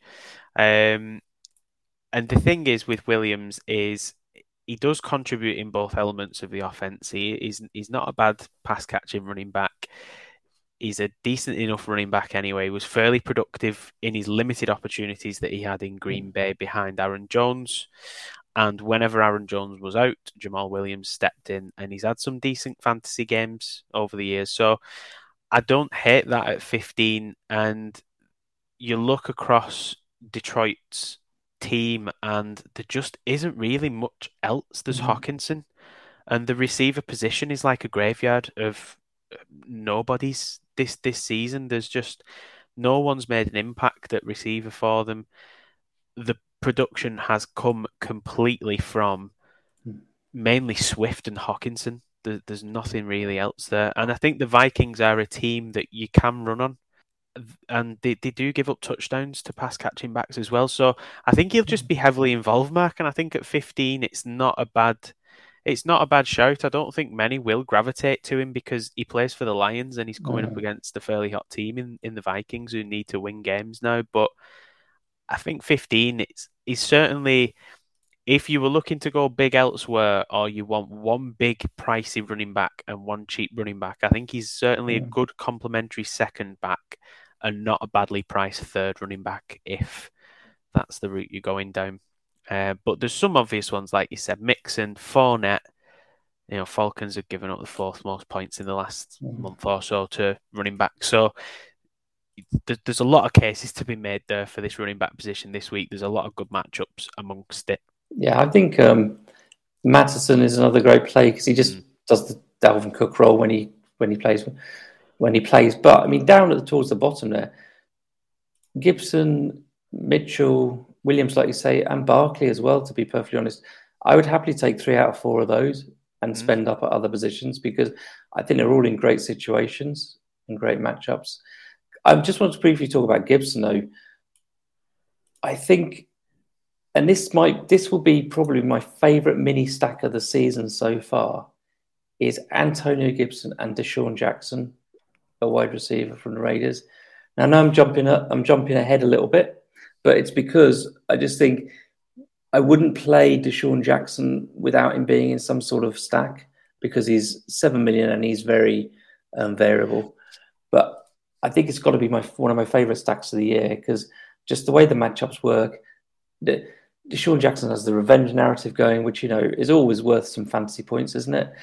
And the thing is with Williams is he does contribute in both elements of the offense. He's not a bad pass catching running back. He's a decent enough running back anyway. He was fairly productive in his limited opportunities that he had in Green Bay behind Aaron Jones. And whenever Aaron Jones was out, Jamal Williams stepped in, and he's had some decent fantasy games over the years. So I don't hate that at 15. And you look across Detroit's team, and there just isn't really much else. There's Hockenson, and the receiver position is like a graveyard of nobodies this season. There's just no one's made an impact at receiver for them. The production has come completely from mainly Swift and Hockenson. There's nothing really else there. And I think the Vikings are a team that you can run on. And they do give up touchdowns to pass catching backs as well. So I think he'll just be heavily involved, Mark. And I think at 15, it's not a bad shout. I don't think many will gravitate to him because he plays for the Lions and he's coming up against a fairly hot team in the Vikings who need to win games now. But I think 15 is certainly, if you were looking to go big elsewhere or you want one big pricey running back and one cheap running back, I think he's certainly a good complementary second back and not a badly priced third running back if that's the route you're going down. But there's some obvious ones, like you said, Mixon, Fournette. Falcons have given up the 4th most points in the last month or so to running back. So there's a lot of cases to be made there for this running back position this week. There's a lot of good matchups amongst it. Yeah, I think Mattison is another great play because he just does the Dalvin Cook role when he plays. But I mean, down towards the bottom there, Gibson, Mitchell, Williams, like you say, and Barkley as well. To be perfectly honest, I would happily take 3 out of 4 of those and spend up at other positions because I think they're all in great situations and great matchups. I just want to briefly talk about Gibson, though. I think, and this will be probably my favourite mini stack of the season so far, is Antonio Gibson and Deshaun Jackson, a wide receiver from the Raiders. Now, I know I'm jumping ahead a little bit, but it's because I just think I wouldn't play Deshaun Jackson without him being in some sort of stack because he's $7 million and he's very variable. But I think it's got to be one of my favourite stacks of the year because just the way the matchups work, Deshaun Jackson has the revenge narrative going, which is always worth some fantasy points, isn't it?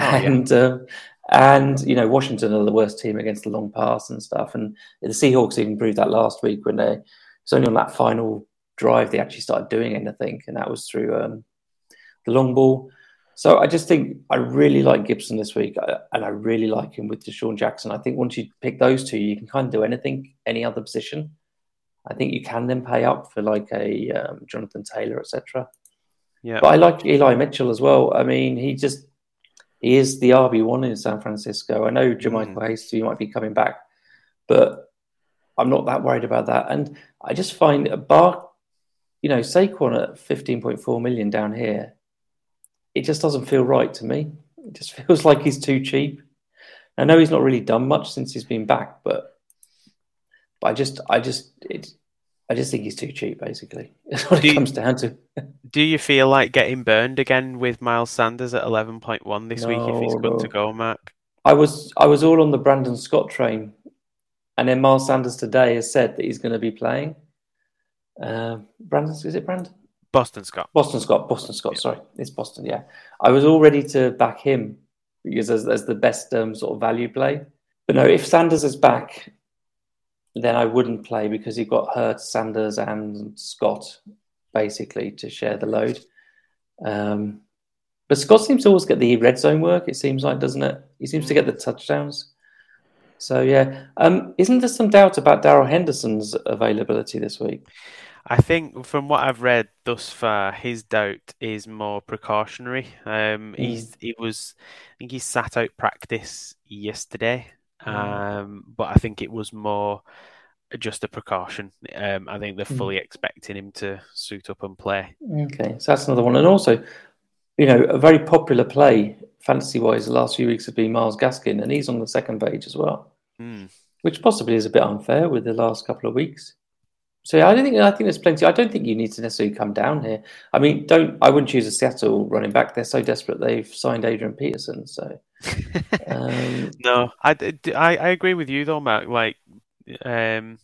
And Washington are the worst team against the long pass and stuff. And the Seahawks even proved that last week when it was only on that final drive they actually started doing anything, and that was through the long ball. So I just think I really like Gibson this week, and I really like him with Deshaun Jackson. I think once you pick those two, you can kind of do anything, any other position. I think you can then pay up for like a Jonathan Taylor, etc. Yeah, but I like Eli Mitchell as well. I mean, he is the RB1 in San Francisco. I know Jermichael Hasty might be coming back, but I'm not that worried about that. And I just find Saquon at 15.4 million down here, it just doesn't feel right to me. It just feels like he's too cheap. I know he's not really done much since he's been back, but I just think he's too cheap. Basically, that's what it comes down to. Do you feel like getting burned again with Miles Sanders at 11.1 this week if he's good to go, Mark? I was all on the Brandon Scott train, and then Miles Sanders today has said that he's going to be playing. Brandon, is it Brandon? Boston Scott. Yeah. Sorry, it's Boston. Yeah, I was all ready to back him because as the best sort of value play. But no, if Sanders is back, then I wouldn't play because he got Hurts, Sanders, and Scott basically to share the load. But Scott seems to always get the red zone work. It seems like, doesn't it? He seems to get the touchdowns. So yeah, isn't there some doubt about Darrell Henderson's availability this week? I think from what I've read thus far, his doubt is more precautionary. I think he sat out practice yesterday, but I think it was more just a precaution. I think they're fully expecting him to suit up and play. Okay, so that's another one. And also, a very popular play fantasy-wise the last few weeks have been Myles Gaskin, and he's on the second page as well, which possibly is a bit unfair with the last couple of weeks. So yeah, I think there's plenty. I don't think you need to necessarily come down here. I mean, I wouldn't choose a Seattle running back. They're so desperate they've signed Adrian Peterson. So no, I agree with you though, Mark. Like, even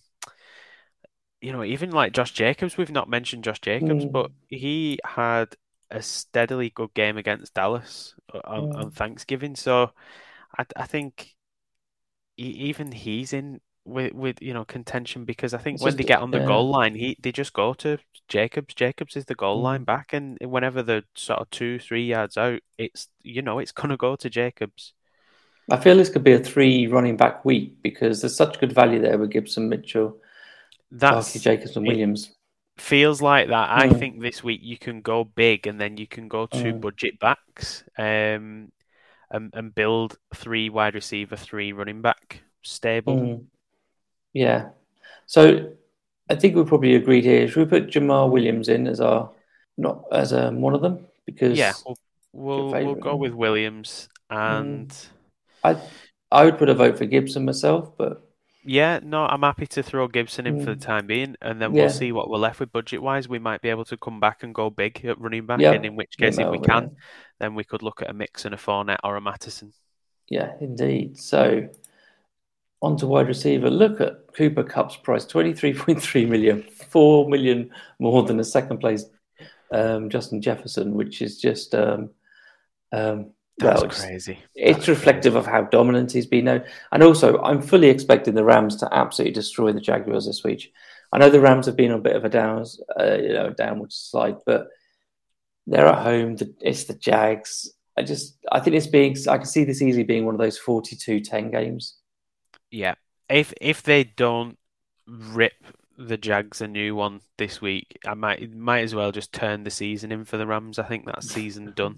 like Josh Jacobs, we've not mentioned Josh Jacobs, but he had a steadily good game against Dallas on Thanksgiving. So I think even he's in with contention, because I think it's when they get on the goal line, they just go to Jacobs. Jacobs is the goal line back, and whenever they're sort of 2-3 yards out, it's gonna go to Jacobs. I feel this could be a 3 running back week because there's such good value there with Gibson, Mitchell, Barkley, Jacobs, and Williams. Feels like that. I think this week you can go big, and then you can go 2 budget backs, and build 3 wide receiver, 3 running back stable. Yeah. So I think we probably agreed here. Should we put Jamal Williams in as one of them? Because we'll go with Williams, and I would put a vote for Gibson myself, but yeah, no, I'm happy to throw Gibson in for the time being, and then we'll see what we're left with budget wise. We might be able to come back and go big at running back, and in which case, if we can, then we could look at a Mixon, a Fournette, or a Mattison. Yeah, indeed. So on to wide receiver. Look at Cooper Kupp's price, 23.3 million, 4 million more than the second place Justin Jefferson, which is just that's crazy. It's reflective of how dominant he's been now. And also, I'm fully expecting the Rams to absolutely destroy the Jaguars this week. I know the Rams have been on a bit of a downward slide, but they're at home. It's the Jags. I can see this easily being one of those 42-10 games. Yeah. If they don't rip the Jags a new one this week, I might as well just turn the season in for the Rams. I think that season done.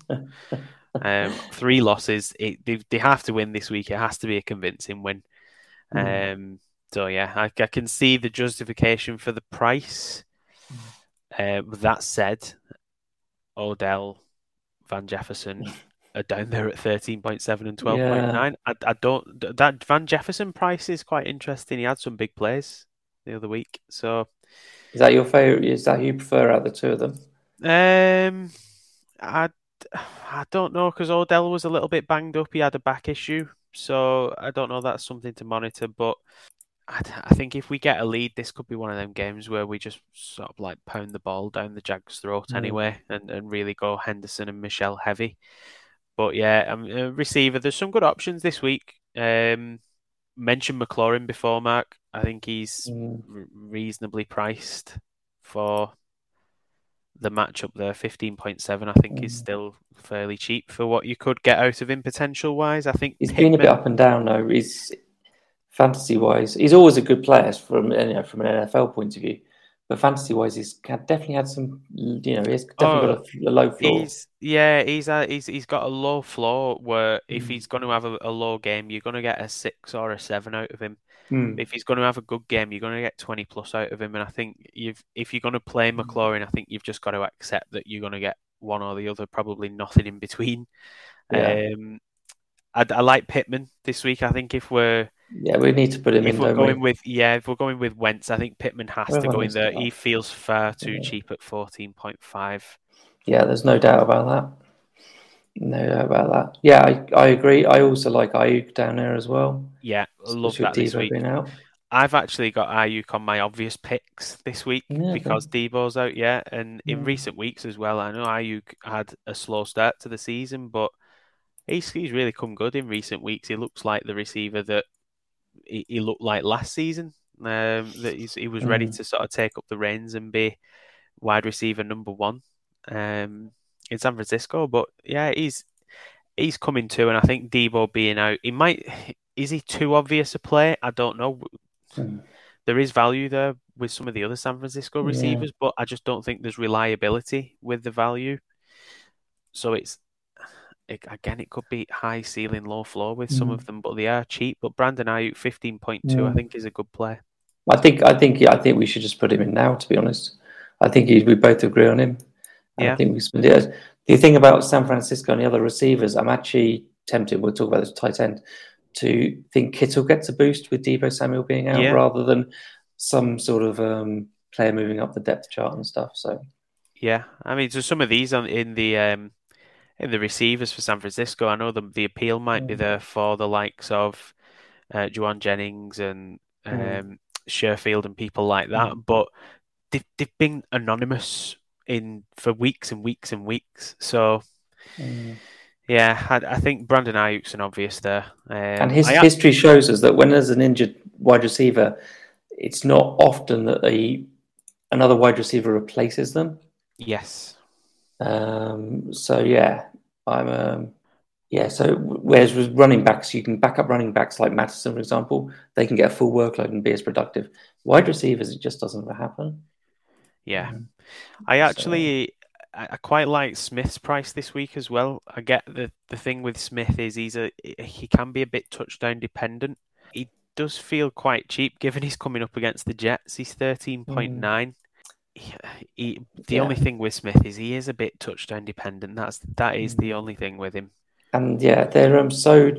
3 losses. They have to win this week. It has to be a convincing win. So yeah, I can see the justification for the price. That said, Odell, Van Jefferson are down there at 13.7 and 12.9. I don't. That Van Jefferson price is quite interesting. He had some big plays the other week. So, is that your favorite? Is that who you prefer out of the two of them? I don't know, because Odell was a little bit banged up. He had a back issue, so I don't know. That's something to monitor. But I think if we get a lead, this could be one of them games where we just sort of like pound the ball down the Jags' throat anyway, and really go Henderson and Michelle heavy. But yeah, receiver, there's some good options this week. Mentioned McLaurin before, Mark. I think he's reasonably priced for the matchup there. 15.7, I think, is still fairly cheap for what you could get out of him potential wise. I think he's been a bit up and down though. He's fantasy wise, he's always a good player from an NFL point of view. But fantasy wise, he's definitely had some. He's definitely got a low floor. He's got a low floor where if he's going to have a low game, you're going to get a 6 or a 7 out of him. If he's going to have a good game, you're going to get 20 plus out of him. And I think if you're going to play McLaurin, I think you've just got to accept that you're going to get one or the other, probably nothing in between. Yeah. I like Pittman this week. I think if we need to put him in. If we're going with Wentz, I think Pittman has to go in there. He feels far too cheap at 14.5. Yeah, there's no doubt about that. No doubt about that. Yeah, I agree. I also like Ayuk down there as well. Yeah, I love that this week. I've actually got Ayuk on my obvious picks this week because Debo's out, and in recent weeks as well. I know Ayuk had a slow start to the season, but he's really come good in recent weeks. He looks like the receiver that he looked like last season. That he was ready to sort of take up the reins and be wide receiver number one in San Francisco. But yeah, he's coming too, and I think Debo being out, is he too obvious a play? I don't know. There is value there with some of the other San Francisco receivers, but I just don't think there's reliability with the value. So it could be high ceiling, low floor with some of them, but they are cheap. But Brandon Ayuk 15.2, I think is a good play. I think we should just put him in now. To be honest, I think we both agree on him. I think we spend it. The thing about San Francisco and the other receivers, I'm actually tempted. We'll talk about this tight end. To think Kittle gets a boost with Deebo Samuel being out rather than some sort of player moving up the depth chart and stuff. So yeah, I mean, so some of these in the receivers for San Francisco, I know the appeal might be there for the likes of Juwan Jennings and Sherfield and people like that, but they've been anonymous for weeks and weeks and weeks. So. Yeah, I think Brandon Ayuk's an obvious there. And his history shows us that when there's an injured wide receiver, it's not often that another wide receiver replaces them. Yes. So yeah, So whereas with running backs, you can back up running backs like Madison, for example. They can get a full workload and be as productive. Wide receivers, it just doesn't happen. Yeah, I quite like Smith's price this week as well. I get the thing with Smith is he can be a bit touchdown dependent. He does feel quite cheap given he's coming up against the Jets. He's 13.9. The only thing with Smith is he is a bit touchdown dependent. That is the only thing with him. And they're so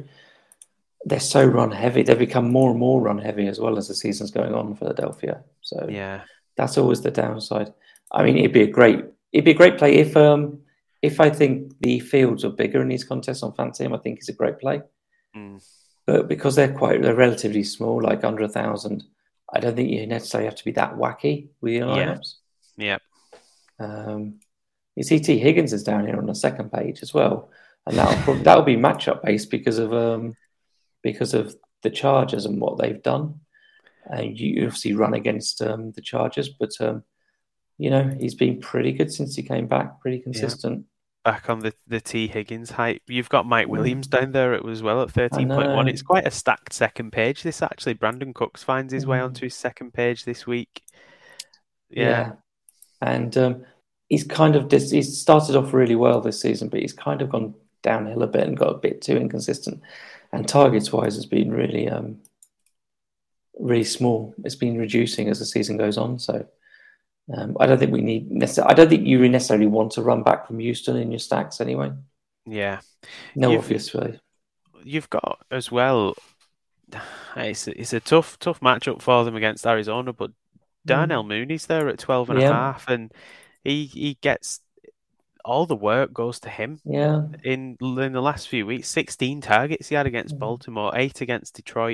run heavy. They've become more and more run heavy as well as the season's going on in Philadelphia. So that's always the downside. I mean, it'd be a great play if I think the fields are bigger in these contests on Fantasy. I think it's a great play, but because they're relatively small, like under 1,000, I don't think you necessarily have to be that wacky with your lineups. Yeah. You see, T Higgins is down here on the second page as well, and that'll be matchup based because of the Chargers and what they've done. You obviously run against the Chargers, but. He's been pretty good since he came back, pretty consistent. Back on the T Higgins hype. You've got Mike Williams down there as well at 13.1. It's quite a stacked second page. This actually, Brandon Cooks finds his way onto his second page this week. Yeah. And he's started off really well this season, but he's kind of gone downhill a bit and got a bit too inconsistent. And targets-wise has been really, really small. It's been reducing as the season goes on, so... I don't think I don't think you necessarily want to run back from Houston in your stacks anyway. Yeah. No obvious way. You've got as well. It's a tough matchup for them against Arizona, but Darnell Mooney's there at 12.5, and he gets all the work goes to him. Yeah. In the last few weeks, 16 targets he had against Baltimore, 8 against Detroit.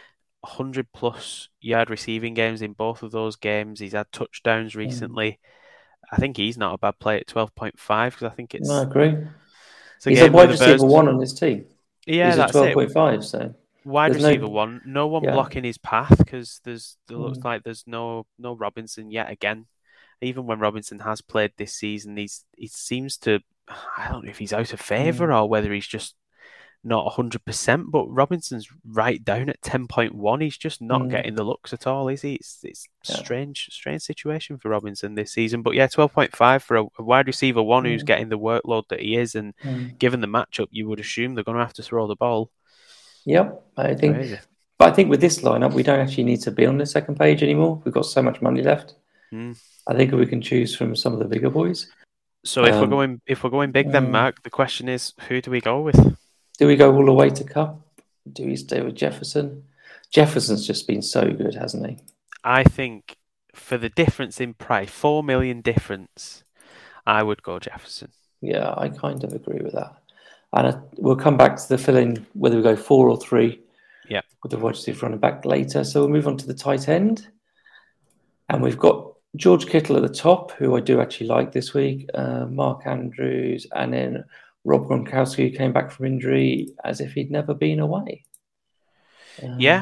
100+ yard receiving games in both of those games. He's had touchdowns recently. I think he's not a bad play at 12.5 because I think it's. No, I agree. He's a wide receiver one on his team. Yeah, that's 12.5. So wide receiver one, no one blocking his path because looks like there's no Robinson yet again. Even when Robinson has played this season, he seems to. I don't know if he's out of favour or whether he's just. Not 100%, but Robinson's right down at 10.1. He's just not getting the looks at all, is he? It's strange situation for Robinson this season. But 12.5 for a wide receiver one who's getting the workload that he is, and given the matchup, you would assume they're going to have to throw the ball. Yep, I think But I think with this lineup, we don't actually need to be on the second page anymore. We've got so much money left. I think we can choose from some of the bigger boys. So if we're going big, then Mark, the question is, who do we go with? Do we go all the way to Cup? Do we stay with Jefferson? Jefferson's just been so good, hasn't he? I think for the difference in price, 4 million difference, I would go Jefferson. Yeah, I kind of agree with that. And we'll come back to the fill-in, whether we go 4 or 3. Yeah, with the wide receiver running back later. So we'll move on to the tight end. And we've got George Kittle at the top, who I do actually like this week, Mark Andrews, and then Rob Gronkowski, who came back from injury as if he'd never been away. Yeah.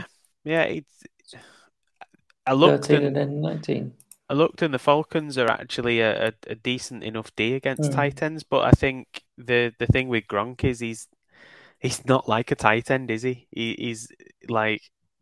I looked 13 and then 19. I looked, and the Falcons are actually a decent enough D against tight ends, but I think the thing with Gronk is he's not like a tight end, is he? He's like,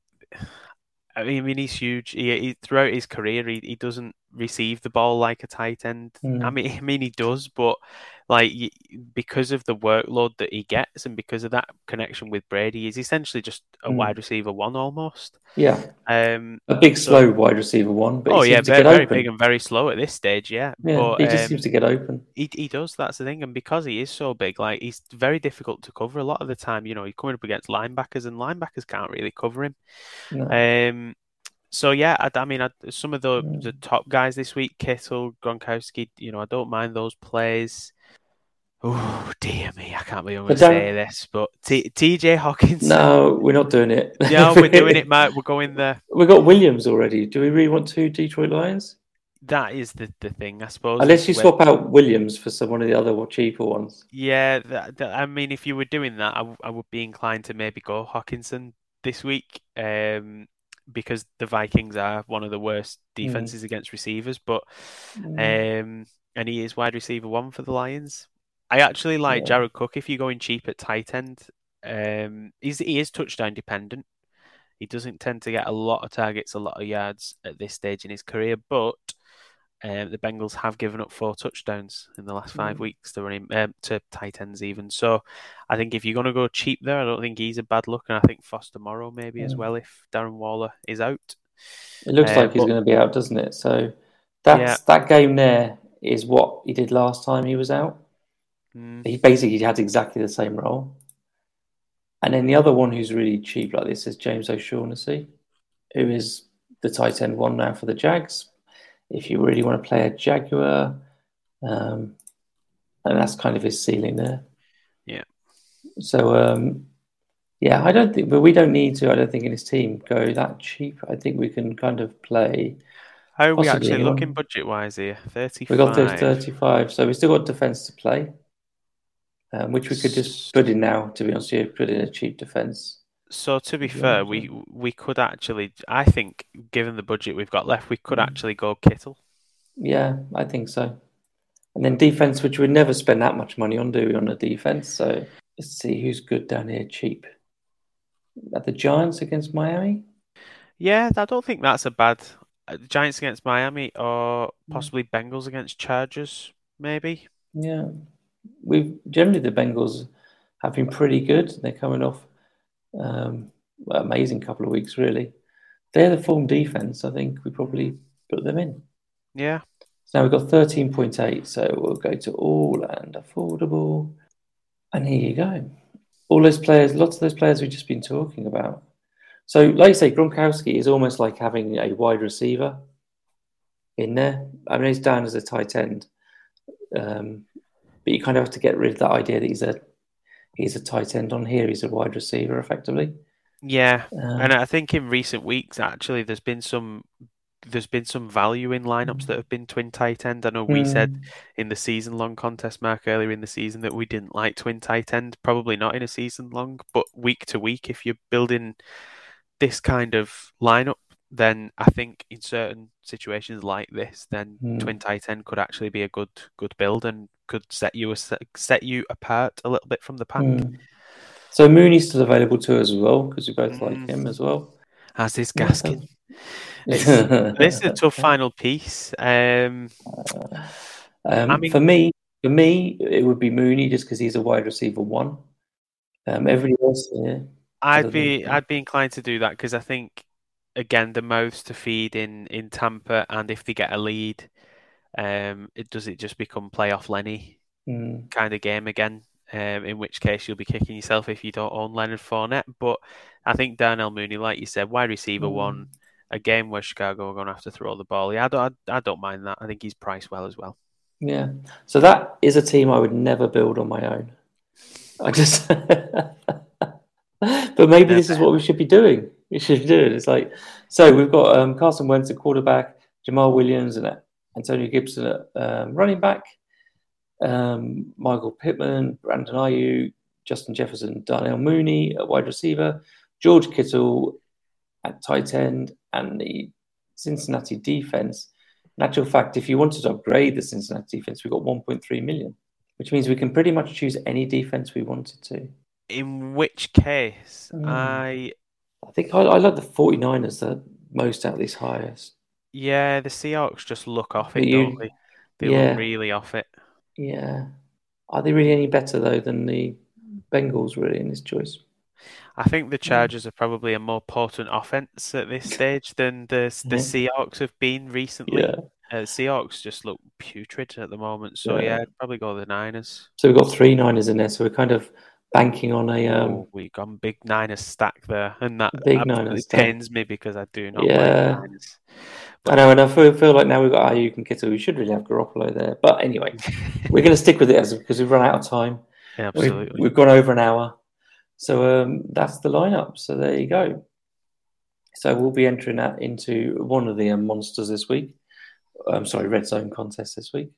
I mean, he's huge. He throughout his career, he doesn't receive the ball like a tight end. I mean, he does, but like because of the workload that he gets, and because of that connection with Brady, he's essentially just a wide receiver 1 almost. Yeah, a big slow wide receiver 1. But very big and very slow at this stage. Yeah, but he just seems to get open. He does. That's the thing, and because he is so big, like he's very difficult to cover a lot of the time. You know, he's coming up against linebackers, and linebackers can't really cover him. No. So yeah, I mean, some of the top guys this week, Kittle, Gronkowski, you know, I don't mind those plays. Oh dear me, I can't believe I'm going to say this, but TJ Hawkinson. No, we're not doing it. Yeah, we're doing it, Matt. We're going there. We've got Williams already. Do we really want 2 Detroit Lions? That is the thing, I suppose. Unless you swap out Williams for some one of the other cheaper ones. Yeah, I mean, if you were doing that, I would be inclined to maybe go Hawkinson this week. Because the Vikings are one of the worst defenses against receivers, but and he is wide receiver 1 for the Lions. I actually like Jared Cook if you're going cheap at tight end. He is touchdown dependent. He doesn't tend to get a lot of targets, a lot of yards at this stage in his career, but the Bengals have given up 4 touchdowns in the last 5 weeks to running to tight ends even. So I think if you're going to go cheap there, I don't think he's a bad look, and I think Foster Moreau maybe as well if Darren Waller is out. It looks like he's going to be out, doesn't it? So that game there is what he did last time he was out. He basically had exactly the same role. And then the other one who's really cheap like this is James O'Shaughnessy, who is the tight end 1 now for the Jags. If you really want to play a Jaguar, and that's kind of his ceiling there. Yeah. So, I don't think, but we don't need to, I don't think in his team go that cheap. I think we can kind of play. How are we actually looking budget-wise here? 35. We got 35, so we still got defence to play, which we could just put in now, to be honest with you, put in a cheap defence. So to be fair, we could actually, I think, given the budget we've got left, we could actually go Kittle. Yeah, I think so. And then defense, which we never spend that much money on, do we, on the defense? So let's see who's good down here, cheap. At the Giants against Miami? Yeah, I don't think that's a bad. Giants against Miami, or possibly Bengals against Chargers, maybe. Yeah, generally the Bengals have been pretty good. They're coming off amazing couple of weeks, really. They're the form defense. I think we probably put them in. Yeah. So now we've got 13.8, so we'll go to all and affordable. And here you go. All those players, lots of those players we've just been talking about. So, like you say, Gronkowski is almost like having a wide receiver in there. I mean, he's down as a tight end. But you kind of have to get rid of that idea that he's a tight end on here. He's a wide receiver, effectively. Yeah, and I think in recent weeks, actually, there's been some value in lineups that have been twin tight end. I know we said in the season-long contest, Mark, earlier in the season that we didn't like twin tight end. Probably not in a season-long, but week to week, if you're building this kind of lineup, then I think in certain situations like this, then twin tight end could actually be a good build and could set you apart a little bit from the pack. So Mooney's still available to us as well, because we both like him as well. As is Gaskin. This is a tough final piece. I mean, for me, it would be Mooney just because he's a wide receiver 1. Everybody else here. I'd be inclined to do that because I think, again, the mouths to feed in Tampa, and if they get a lead, it just become playoff Lenny kind of game again? In which case you'll be kicking yourself if you don't own Leonard Fournette. But I think Darnell Mooney, like you said, wide receiver one, a game where Chicago are going to have to throw the ball. Yeah, I don't mind that. I think he's priced well as well. Yeah. So that is a team I would never build on my own. I just, but maybe this is what we should be doing. We should do it. It's like, so we've got Carson Wentz at quarterback, Jamal Williams and Antonio Gibson at running back, Michael Pittman, Brandon Ayuk, Justin Jefferson, Darnell Mooney at wide receiver, George Kittle at tight end, and the Cincinnati defense. In actual fact, if you wanted to upgrade the Cincinnati defense, we've got 1.3 million, which means we can pretty much choose any defense we wanted to. In which case, I think I like the 49ers the most out of these hires. Yeah, the Seahawks just look off it, don't they? They look really off it. Yeah. Are they really any better, though, than the Bengals, really, in this choice? I think the Chargers are probably a more potent offense at this stage than the Seahawks have been recently. Yeah. Seahawks just look putrid at the moment. So, I'd probably go the Niners. So we've got 3 Niners in there, so we're kind of banking on a... we've got a big Niners stack there, and that big Niners pains me because I do not like the Niners. I know, and I feel like now we've got Ayuk and Kittle. We should really have Garoppolo there. But anyway, we're going to stick with it because we've run out of time. Yeah, absolutely. We've gone over an hour. So that's the lineup. So there you go. So we'll be entering that into one of the monsters this week. Red Zone contest this week.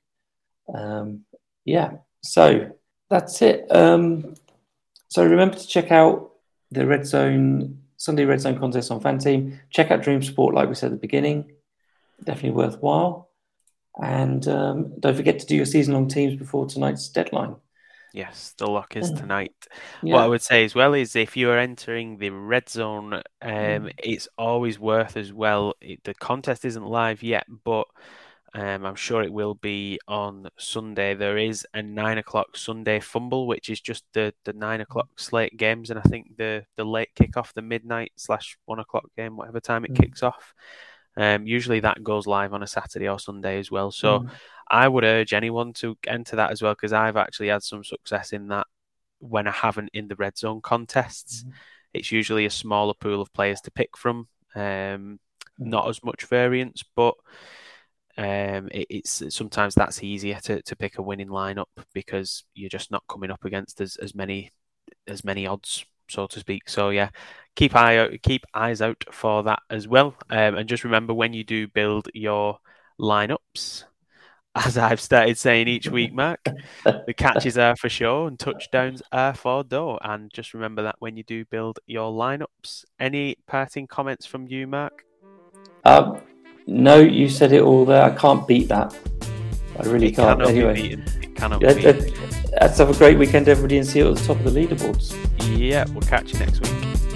So that's it. So remember to check out the Sunday Red Zone contest on FanTeam. Check out Dream Sport, like we said at the beginning. Definitely worthwhile. And don't forget to do your season-long teams before tonight's deadline. Yes, the lock is tonight. Yeah. What I would say as well is if you are entering the Red Zone, it's always worth as well. The contest isn't live yet, but I'm sure it will be on Sunday. There is a 9 o'clock Sunday fumble, which is just the 9 o'clock slate games, and I think the late kickoff, the midnight / 1 o'clock game, whatever time it kicks off. Usually that goes live on a Saturday or Sunday as well. So I would urge anyone to enter that as well, because I've actually had some success in that when I haven't in the Red Zone contests. It's usually a smaller pool of players to pick from, not as much variance, but it's sometimes that's easier to pick a winning lineup because you're just not coming up against as many odds, so to speak. So yeah, keep eyes out for that as well. And just remember, when you do build your lineups, as I've started saying each week, Mark, the catches are for show and touchdowns are for dough. And just remember that when you do build your lineups. Any parting comments from you, Mark? No, you said it all there. I can't beat that. I really can't. Anyway, it cannot be beaten. Let's have a great weekend, everybody, and see you at the top of the leaderboards. Yeah, we'll catch you next week.